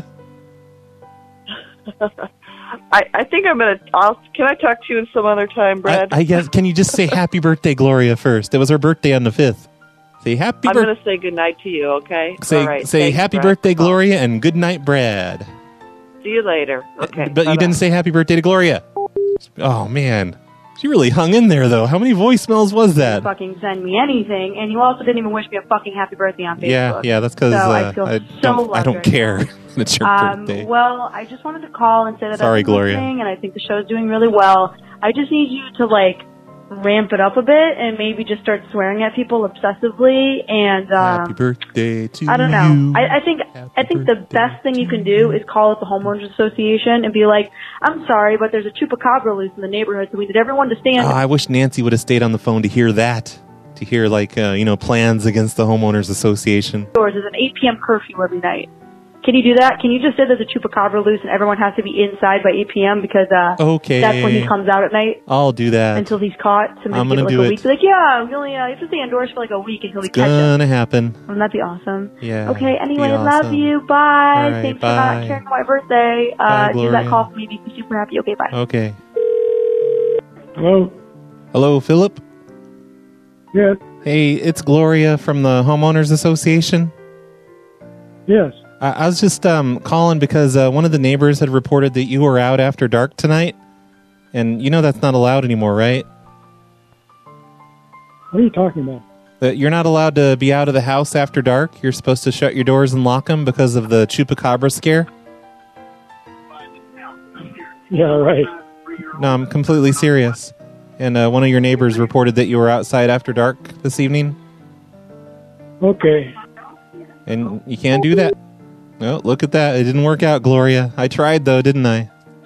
I, I think I'm gonna. I'll. Can I talk to you some other time, Brad? I guess. Can you just say happy birthday, Gloria, first? It was her birthday on the fifth. Say happy I'm birthday. gonna say goodnight to you. Okay. Say All right. say Thanks, happy Brad. birthday, Gloria, and good night, Brad. See you later. Okay. But you didn't say happy birthday to Gloria. Oh man, she really hung in there though. How many voicemails was that? fucking send me anything, and you also didn't even wish me a fucking happy birthday on Facebook. Yeah, yeah, that's because So I uh, feel I so don't I loved don't right care. It's your Um, birthday. well, I just wanted to call and say that Sorry, I've been Gloria. listening, and I think the show's doing really well. I just need you to like ramp it up a bit and maybe just start swearing at people obsessively. And Happy um, birthday to I don't know. you. I, I think I think the best thing you can do is call up the homeowners association and be like, "I'm sorry, but there's a chupacabra loose in the neighborhood, so we need everyone to stand." Oh, I wish Nancy would have stayed on the phone to hear that. To hear like uh, you know plans against the homeowners association. Doors. There's an eight p.m. curfew every night. Can you do that? Can you just say there's a chupacabra loose and everyone has to be inside by eight p.m. because uh, Okay. that's when he comes out at night I'll do that. until he's caught. So maybe I'm give gonna it like do a it. week. Be like, yeah, we only uh, you have to stay indoors for like a week until we catch him. Gonna happen. Wouldn't that be awesome? Yeah. Okay. Anyway, be I love awesome. you. Bye. All right, Thanks bye. for not caring for my birthday. Bye, Uh, do Gloria. that call for me. Make me super happy. Okay. Bye. Okay. Hello? Hello, Philip? Yes. Hey, it's Gloria from the Homeowners Association. Yes. I, I was just um, calling because uh, one of the neighbors had reported that you were out after dark tonight. And you know that's not allowed anymore, right? What are you talking about? That you're not allowed to be out of the house after dark. You're supposed to shut your doors and lock them because of the chupacabra scare. Yeah, right. No, I'm completely serious. And uh, one of your neighbors reported that you were outside after dark this evening. Okay. And you can't do that. No, look at that. It didn't work out, Gloria. I tried, though, didn't I?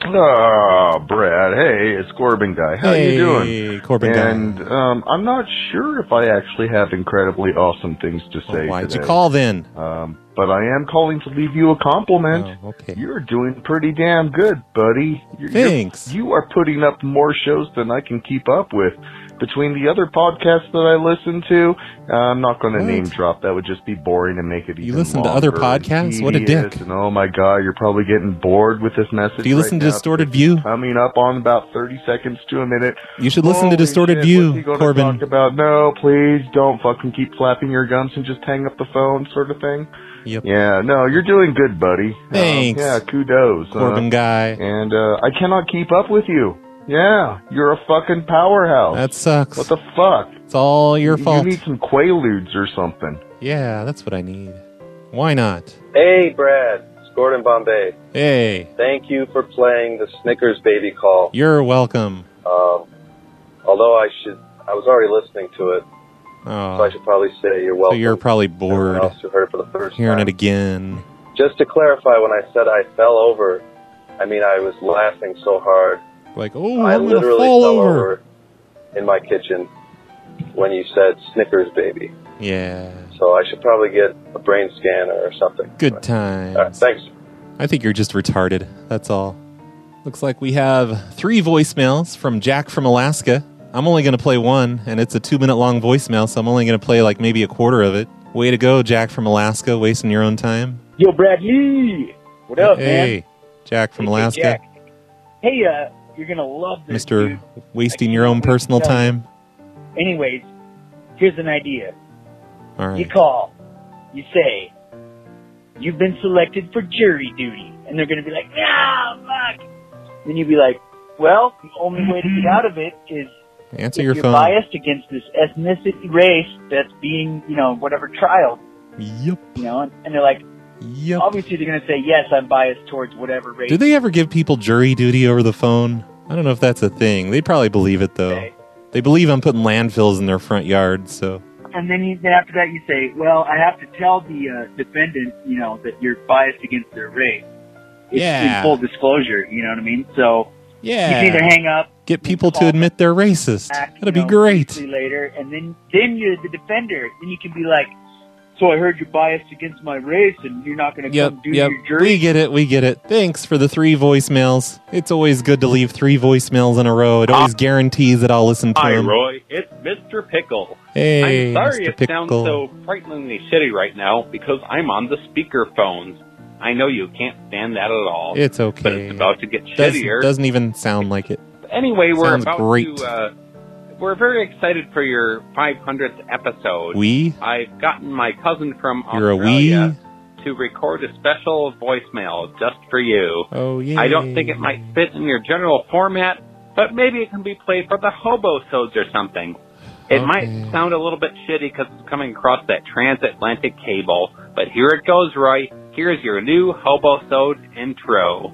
Oh, Brad. Hey, it's Corbin Guy. How Hey, you doing? Corbin Guy. and, um, I'm not sure if I actually have incredibly awesome things to say Why'd today. you call then? Um, but I am calling to leave you a compliment. Oh, okay. You're doing pretty damn good, buddy. You're, Thanks. You're, you are putting up more shows than I can keep up with. Between the other podcasts that I listen to, uh, I'm not going to name drop. That would just be boring and make it even You listen to longer other and podcasts? What a tedious, dick. And oh my god, you're probably getting bored with this message. Do you listen right to now. Distorted View? Coming up on about thirty seconds to a minute. You should listen to Holy Distorted shit, View, what's he gonna Corbin. Talk about? No, please don't fucking keep flapping your gums and just hang up the phone, sort of thing. Yep. Yeah, no, you're doing good, buddy. Thanks. Um, yeah, kudos, Corbin uh, Guy. And uh, I cannot keep up with you. Yeah, you're a fucking powerhouse. That sucks. What the fuck? It's all your You- fault. You need some Quaaludes or something. Yeah, that's what I need. Why not? Hey, Brad. It's Gordon Bombay. Hey, Thank you for playing the Snickers baby call. you're welcome. Um, although I should, I was already listening to it, so I Oh, should probably say you're so welcome. you're probably Everyone bored else who heard it for the first hearing time. it again. Just to clarify, when I said I fell over, I mean I was laughing so hard. Like, oh, I I'm gonna literally fall fell over. over in my kitchen when you said Snickers baby. Yeah, So I should probably get a brain scanner or something. good times. All right, thanks. I think you're just retarded. That's all. Looks like we have three voicemails from Jack from Alaska. I'm only going to play one, and it's a two-minute long voicemail, so I'm only going to play like maybe a quarter of it. Way to go, Jack from Alaska, wasting your own time. Yo, Bradley. What up, man? Hey, Jack from Hey, Alaska. Jack. Hey, uh, you're gonna love this, Mister dude. Wasting your own personal tell you. time. Anyways, here's an idea. All You right. call, you say, you've been selected for jury duty, and they're gonna be like, nah, fuck. Then you'd be like, well, the only way to get out of it is Answer if your you're phone. biased against this ethnicity race that's being, you know, whatever trial. Yep. You know, and, and they're like, Yep. obviously they're gonna say, yes, I'm biased towards whatever race. Do they ever give people jury duty over the phone? I don't know if that's a thing. They probably believe it, though. They believe I'm putting landfills in their front yard, so... And then, you, then after that, you say, "Well, I have to tell the uh, defendant, you know, that you're biased against their race." It's Yeah. in full disclosure, you know what I mean? So Yeah. you can either hang up, Get people to admit they're racist. back, That'd you be know, great. briefly later, and then then you're the defender. Then you can be like, "So I heard you're biased against my race, and you're not going to Yep, come do yep. your jury." We get it, we get it. Thanks for the three voicemails. It's always good to leave three voicemails in a row. It always guarantees that I'll listen to Hi, them. Roy. It's Mister Pickle. Hey, I'm sorry Mister it sounds Pickle. so frighteningly shitty right now because I'm on the speaker phones. I know you can't stand that at all. It's okay. But it's about to get Does- shittier. Doesn't even sound like it. Anyway, we're Sounds about great. to. Uh, we're very excited for your five hundredth episode. We? I've gotten my cousin from You're a Australia to record a special voicemail just for you. Oh, yeah. I don't think it might fit in your general format, but maybe it can be played for the hobo-sodes or something. It Okay. might sound a little bit shitty because it's coming across that transatlantic cable, but here it goes, Roy. Here's your new hobo-sode intro.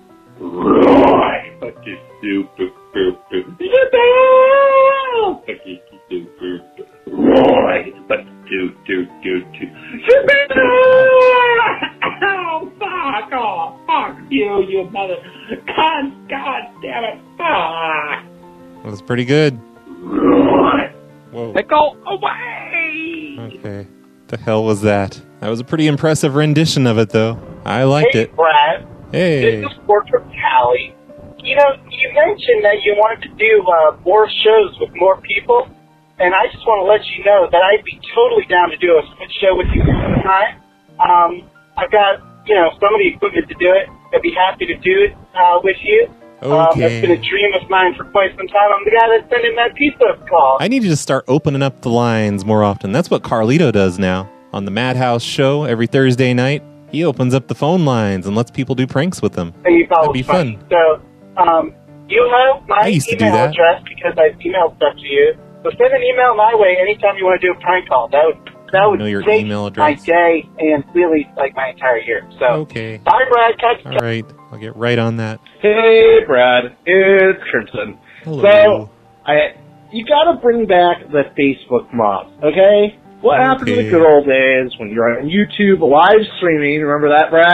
Roy, but you super, super, super, Roy, but do, do, do, do. Oh, fuck off. Fuck you, you mother. God, God damn it. Fuck. That was pretty good. Whoa. Pickle away. Okay. The hell was that? That was a pretty impressive rendition of it, though. I liked Hey, it. Brad. Hey. This is Ford from Cali. You know, you mentioned that you wanted to do uh, more shows with more people, and I just want to let you know that I'd be totally down to do a split show with you sometime. Um, I've got, you know, some of the equipment to do it. I'd be happy to do it uh, with you. Um, Okay. that's been a dream of mine for quite some time. I'm the guy that's sending that pizza call. I need you to start opening up the lines more often. That's what Carlito does now. On the Madhouse show every Thursday night, he opens up the phone lines and lets people do pranks with them. And you That'd be fun. So, um, you have my I used to do email that. address because I've emailed stuff to you. So send an email my way anytime you want to do a prank call. That would that would know your make email my address. day and really like my entire year. So Okay. bye, Brad. Catch All right. I'll get right on that. Hey, Brad. It's Crimson. Hello. So, I you gotta bring back the Facebook mob, okay? What happened in the Okay. good old days when you're on YouTube live streaming? Remember that, Brad?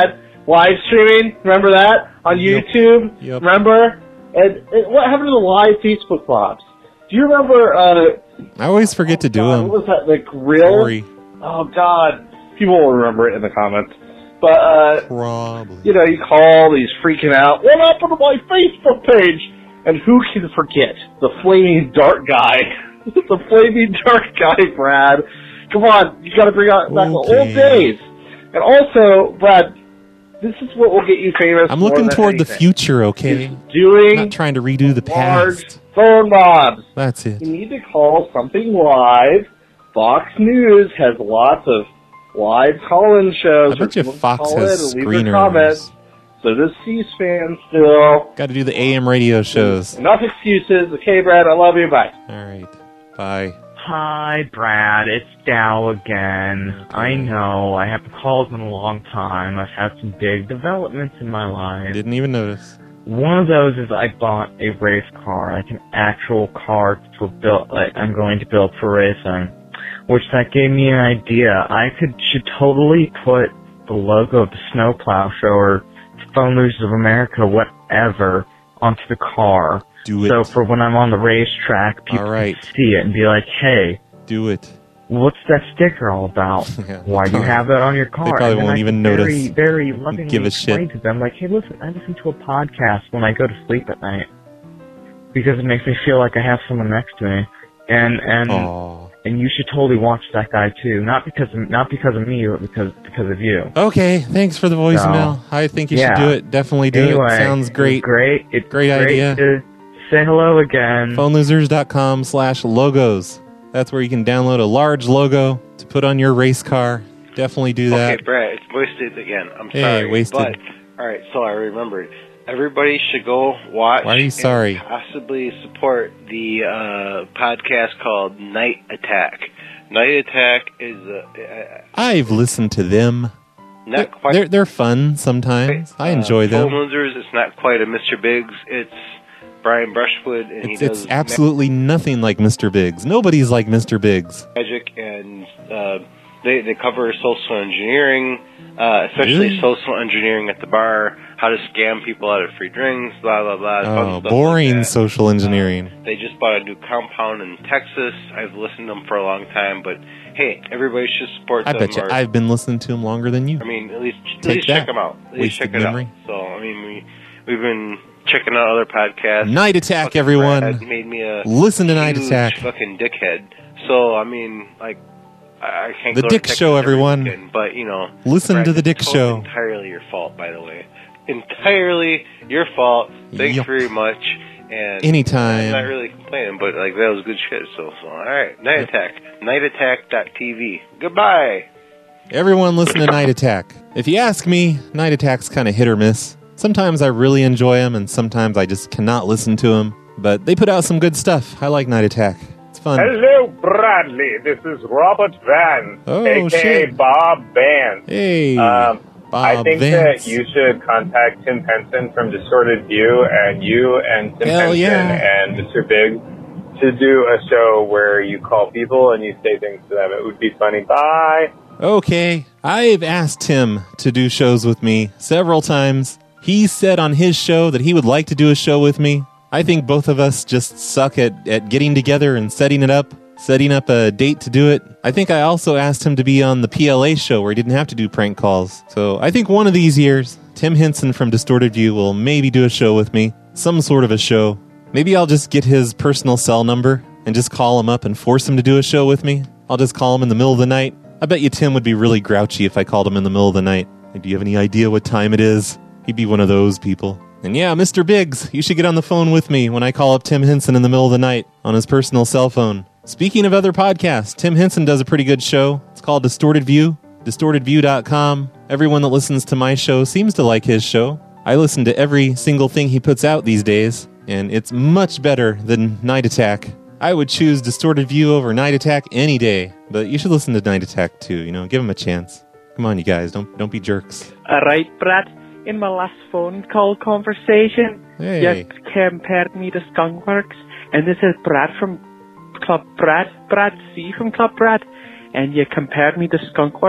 live streaming. Remember that on YouTube? Yep. Remember? And, and what happened to the live Facebook props? Do you remember? Uh, I always forget to do God, them. What was that? The grill? Sorry. Oh God, people will remember it in the comments. But uh, Probably. you know, you call, he's freaking out. What happened to my Facebook page? And who can forget the flaming dark guy? The flaming dark guy, Brad. Come on, you got to bring out back Okay. the old days. And also, Brad, this is what will get you famous. I'm more looking than toward the anything. future, okay? Doing Not trying to redo the large past. phone mobs. That's it. You need to call something live. Fox News has lots of live call-in shows. I bet you where people Fox call has in and leave their screeners. comments. So does C-SPAN still. Got to do the A M radio shows. Enough excuses. Okay, Brad, I love you. Bye. All right. Bye. Hi, Brad. It's Dow again. I know. I haven't called in a long time. I've had some big developments in my life. Didn't even notice. One of those is I bought a race car, like an actual car for build, like I'm going to build for racing. Which that gave me an idea. I could should totally put the logo of the Snowplow Show or Phone Losers of America, whatever, onto the car. Do it. So for when I'm on the racetrack, people All right. can see it and be like, hey, Do it. what's that sticker all about? Yeah, Why do you have that on your car? They probably and then won't I even can notice. Very, very lovingly Give a explain shit. to them, like, hey, listen, I listen to a podcast when I go to sleep at night because it makes me feel like I have someone next to me, and and Aw. and you should totally watch that guy too. Not because of, not because of me, but because because of you. Okay, thanks for the voicemail. So, I think you yeah. should do it. Definitely do Anyway, it. Sounds great. It's great. It's Great great idea. to say hello again. phonelosers.com slash logos. That's where you can download a large logo to put on your race car. Definitely do that. Okay, Brad, it's Wasted again. I'm Hey, sorry. Wasted. But, all right, so I remembered. Everybody should go watch Why are you and sorry? possibly support the uh, podcast called Night Attack. Night Attack is uh, I've listened to them. not quite... They're they're fun sometimes. I enjoy uh, them. Phone Losers, it's not quite a Mister Biggs. It's Brian Brushwood, and It's, he does it's absolutely nothing like Mister Biggs. Nobody's like Mister Biggs. magic, and uh, they they cover social engineering, uh, especially Really? social engineering at the bar, how to scam people out of free drinks, blah blah blah. fun Oh, stuff boring like that. social engineering. They just bought a new compound in Texas. I've listened to them for a long time, but hey, everybody should support I them. bet you or- I've been listening to them longer than you. I mean, at least at Take least that, check them out. At least wasted check it memory. out. So I mean, we we've been checking out other podcasts. Night Attack, Fucking everyone. Brad made me a Listen to Night huge Attack. Fucking dickhead. So I mean, like, I I can't The go Dick to Texas Show, every everyone. weekend, but you know, Listen Brad, to the Dick it's Show. Entirely your fault, by the way. Entirely your fault. Thanks Yep. very much. And Anytime. I'm not really complaining, but like that was good shit. So, so all right, Night Attack, night attack dot t v. Goodbye. Everyone listen to Night Attack. If you ask me, Night Attack's kind of hit or miss. Sometimes I really enjoy them, and sometimes I just cannot listen to them. But they put out some good stuff. I like Night Attack. It's fun. Hello, Bradley. This is Robert Vance, Oh, a k a. shit. Bob Vance. Hey, Um, I Bob think Vance. that you should contact Tim Henson from Distorted View, and you and Tim Hell Henson yeah. and Mister Big to do a show where you call people and you say things to them. It would be funny. Bye. Okay, I've asked Tim to do shows with me several times. He said on his show that he would like to do a show with me. I think both of us just suck at, at getting together and setting it up, setting up a date to do it. I think I also asked him to be on the P L A show where he didn't have to do prank calls. So I think one of these years, Tim Henson from Distorted View will maybe do a show with me. Some sort of a show. Maybe I'll just get his personal cell number and just call him up and force him to do a show with me. I'll just call him in the middle of the night. I bet you Tim would be really grouchy if I called him in the middle of the night. Like, do you have any idea what time it is? He'd be one of those people. And yeah, Mister Biggs, you should get on the phone with me when I call up Tim Henson in the middle of the night on his personal cell phone. Speaking of other podcasts, Tim Henson does a pretty good show. It's called Distorted View, distorted view dot com. Everyone that listens to my show seems to like his show. I listen to every single thing he puts out these days, and it's much better than Night Attack. I would choose Distorted View over Night Attack any day, but you should listen to Night Attack too, you know, give him a chance. Come on, you guys, don't don't be jerks. All right, Brad. In my last phone call conversation, Hey. you compared me to Skunkworks, and this is Brad from Club Brad, Brad C from Club Brad, and you compared me to Skunkworks.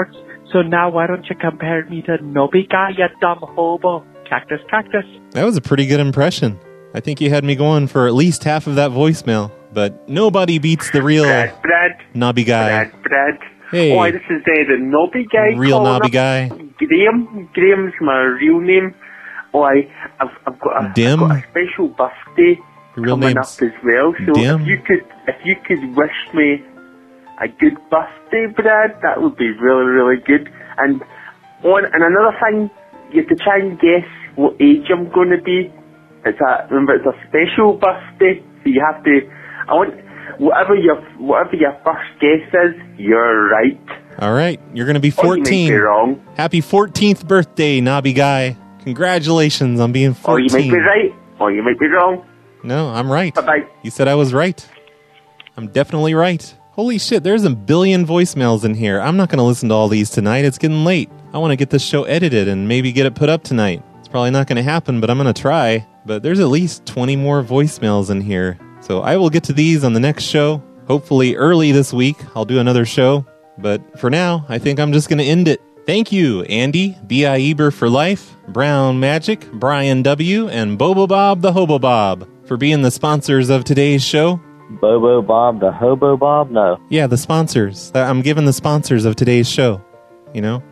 So now why don't you compare me to Nobby Guy, you dumb hobo? Cactus, cactus. That was a pretty good impression. I think you had me going for at least half of that voicemail, but nobody beats the real Brad, Brad, knobby guy. Brad, Brad. Hey. Oh, this is uh, the Nobby Guy. Real calling knobby up. guy. Graham. Graham's my real name. Oh, I, I've, I've got a, Dim? I've got a special birthday Your real coming name's up as well. So Dim? if you could, if you could wish me a good birthday, Brad, that would be really, really good. And on and another thing, you have to try and guess what age I'm going to be. It's a remember, it's a special birthday, so you have to. I want whatever your whatever your first guess is, you're right. All right, you're going to be Or you fourteen. may be wrong. Happy fourteenth birthday, knobby guy. Congratulations on being Or you fourteen. might be right, or you might be wrong. No, I'm right. Bye-bye. You said I was right. I'm definitely right. Holy shit, there's a billion voicemails in here. I'm not going to listen to all these tonight. It's getting late. I want to get this show edited and maybe get it put up tonight. It's probably not going to happen, but I'm going to try. But there's at least twenty more voicemails in here. So I will get to these on the next show. Hopefully early this week, I'll do another show. But for now, I think I'm just going to end it. Thank you, Andy, B I. Eber for life, Brown Magic, Brian W., and Bobo Bob the Hobo Bob for being the sponsors of today's show. Bobo Bob the Hobo Bob? No. Yeah, the sponsors. I'm giving the sponsors of today's show. You know?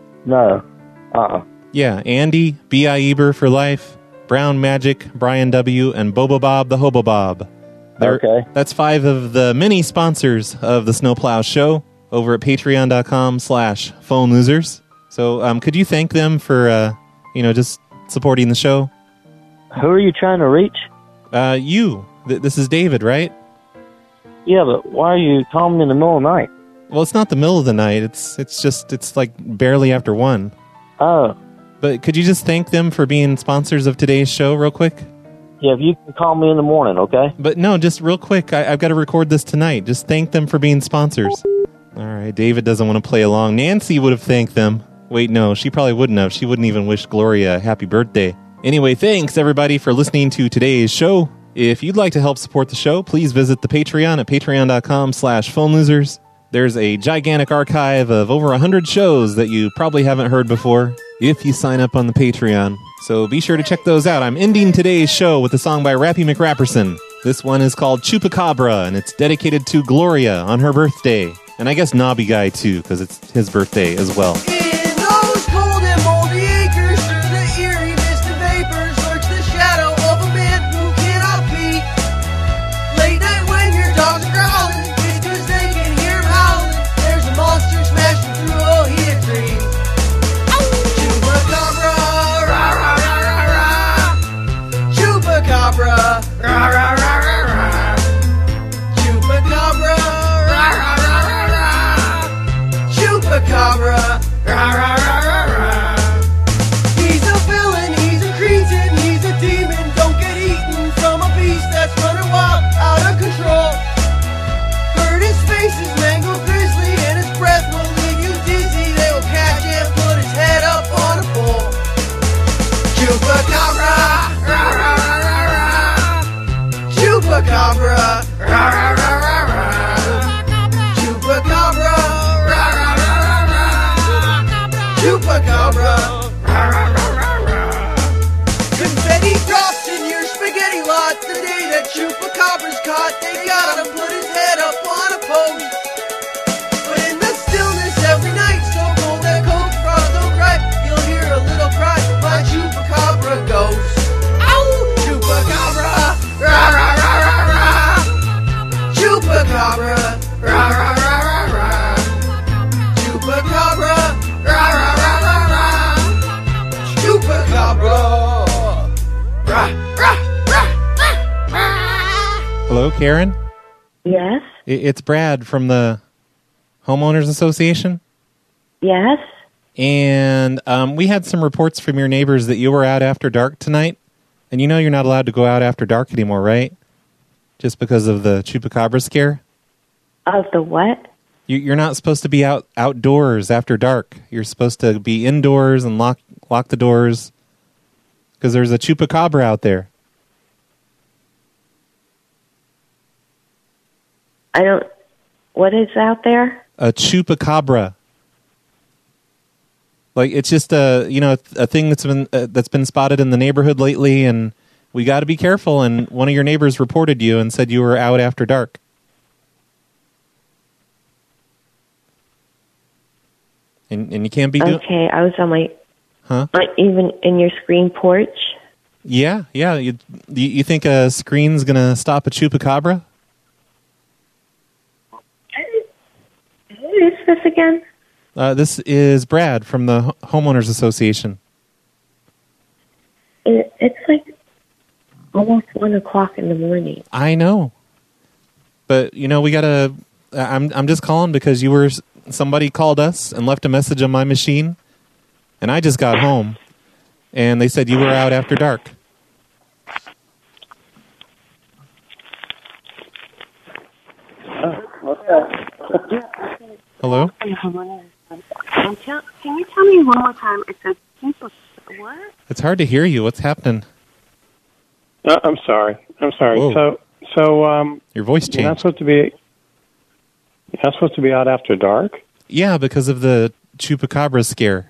No. Uh-uh. Yeah, Andy, B I. Eber for life, Brown Magic, Brian W., and Bobo Bob the Hobo Bob. They're, Okay. That's five of the many sponsors of the Snowplow Show over at patreon.com slash phone losers. So um, could you thank them for, uh, you know, just supporting the show? Who are you trying to reach? Uh, you. Th- this is David, right? Yeah, but why are you calling me in the middle of the night? Well, it's not the middle of the night. It's it's just, it's like barely after one. Oh. But could you just thank them for being sponsors of today's show real quick? Yeah, if you can call me in the morning, okay? But no, just real quick. I, I've got to record this tonight. Just thank them for being sponsors. All right, David doesn't want to play along. Nancy would have thanked them. Wait, no, she probably wouldn't have. She wouldn't even wish Gloria a happy birthday. Anyway, thanks everybody for listening to today's show. If you'd like to help support the show, please visit the Patreon at patreon.com slash phone losers. There's a gigantic archive of over one hundred shows that you probably haven't heard before if you sign up on the Patreon. So be sure to check those out. I'm ending today's show with a song by Rappy McRapperson. This one is called Chupacabra, and it's dedicated to Gloria on her birthday. And I guess Knobby Guy, too, because it's his birthday as well. In those cold and moldy acres, through the eerie mist and vapors, lurks the shadow of a man who cannot be. Late night when your dogs are growling, it's 'cause they can hear him howling. There's a monster smashing through a heated tree. Chupacabra, rah rah rah rah rah. Chupacabra, rah rah rah rah rah. Chupacabra, rah rah rah rah rah. Chupacabra, rah rah rah rah rah. He's a villain, he's a cretin, he's a demon. Don't get eaten from a beast that's running wild, out of control. Bird his face is mangled grizzly, and his breath will leave you dizzy. They will catch him, put his head up on a pole. Chupacabra, rah rah rah rah rah. Chupacabra, rah rah rah rah rah. Chupacabra, rah rah rah rah rah. Chupacabra, rah rah rah rah rah. Confetti drops in your spaghetti lot the day that Chupacabra's caught. They got him, put his head up on a post. But in the stillness every night, so cold that cold frost don't cry, you'll hear a little cry, my Chupacabra ghost. Ow! Chupacabra, rah rah rah rah rah. Chupacabra, rah rah rah rah rah. Chupacabra, rah rah rah rah rah. Chupacabra, rah rah rah rah. Hello, Karen? Yes, I- It's Brad from the Homeowners Association. yes. And um, we had some reports from your neighbors that you were out after dark tonight. And you know you're not allowed to go out after dark anymore, right? Just because of the Chupacabra scare? Of the what? You, you're not supposed to be out outdoors after dark. You're supposed to be indoors and lock lock the doors because there's a Chupacabra out there. I don't. What is out there? A Chupacabra. Like it's just a you know a thing that's been uh, that's been spotted in the neighborhood lately, and we got to be careful. And one of your neighbors reported you and said you were out after dark. And and you can't be doing. Okay, I was on my. Huh? Uh, even in your screen porch. Yeah, yeah. You you, you think a screen's gonna stop a chupacabra? Who is this again? Uh, this is Brad from the Ho- Homeowners Association. It, it's like almost one o'clock in the morning. I know, but you know we gotta. I'm I'm just calling because you were somebody called us and left a message on my machine, and I just got home, and they said you were out after dark. Hello? And tell, can you tell me one more time? It's a super what? It's hard to hear you. What's happening? Uh, I'm sorry. I'm sorry. Whoa. So, so um, your voice You're not changed. supposed to be. You're not supposed to be out after dark. Yeah, because of the chupacabra scare.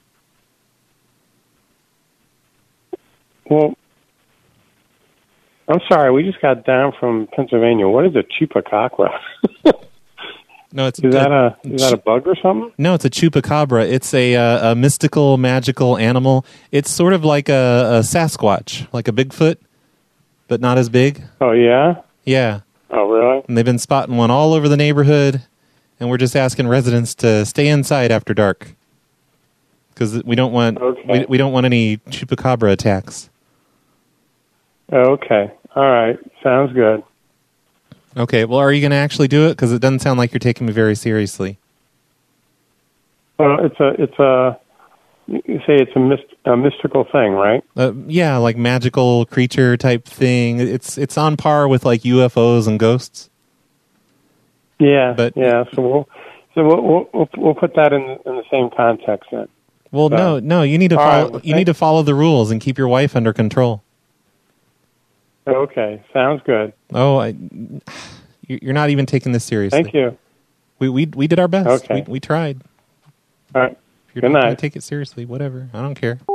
Well, I'm sorry. We just got down from Pennsylvania. What is a chupacabra? No, it's is that a is that a bug or something? No, it's a chupacabra. It's a, uh, a mystical, magical animal. It's sort of like a, a Sasquatch, like a Bigfoot, but not as big. Oh yeah. Yeah. Oh really? And they've been spotting one all over the neighborhood, and we're just asking residents to stay inside after dark because we don't want Okay. we, we don't want any chupacabra attacks. Okay. All right. Sounds good. Okay. Well, are you going to actually do it? Because it doesn't sound like you're taking me very seriously. Well, it's a it's a you say it's a, myst, a mystical thing, right? Uh, yeah, like magical creature type thing. It's it's on par with like U F Os and ghosts. Yeah. But yeah. So we'll so we'll we'll, we'll, we'll put that in in the same context then. Well, So- no, no. You need to All follow. right, well, you need to follow the rules and keep your wife under control. Okay. Sounds good. Oh, I, you- you're not even taking this seriously. Thank you. We we we did our best. Okay. We, we tried. All right. If you're Good not going night. to take it seriously, whatever. I don't care.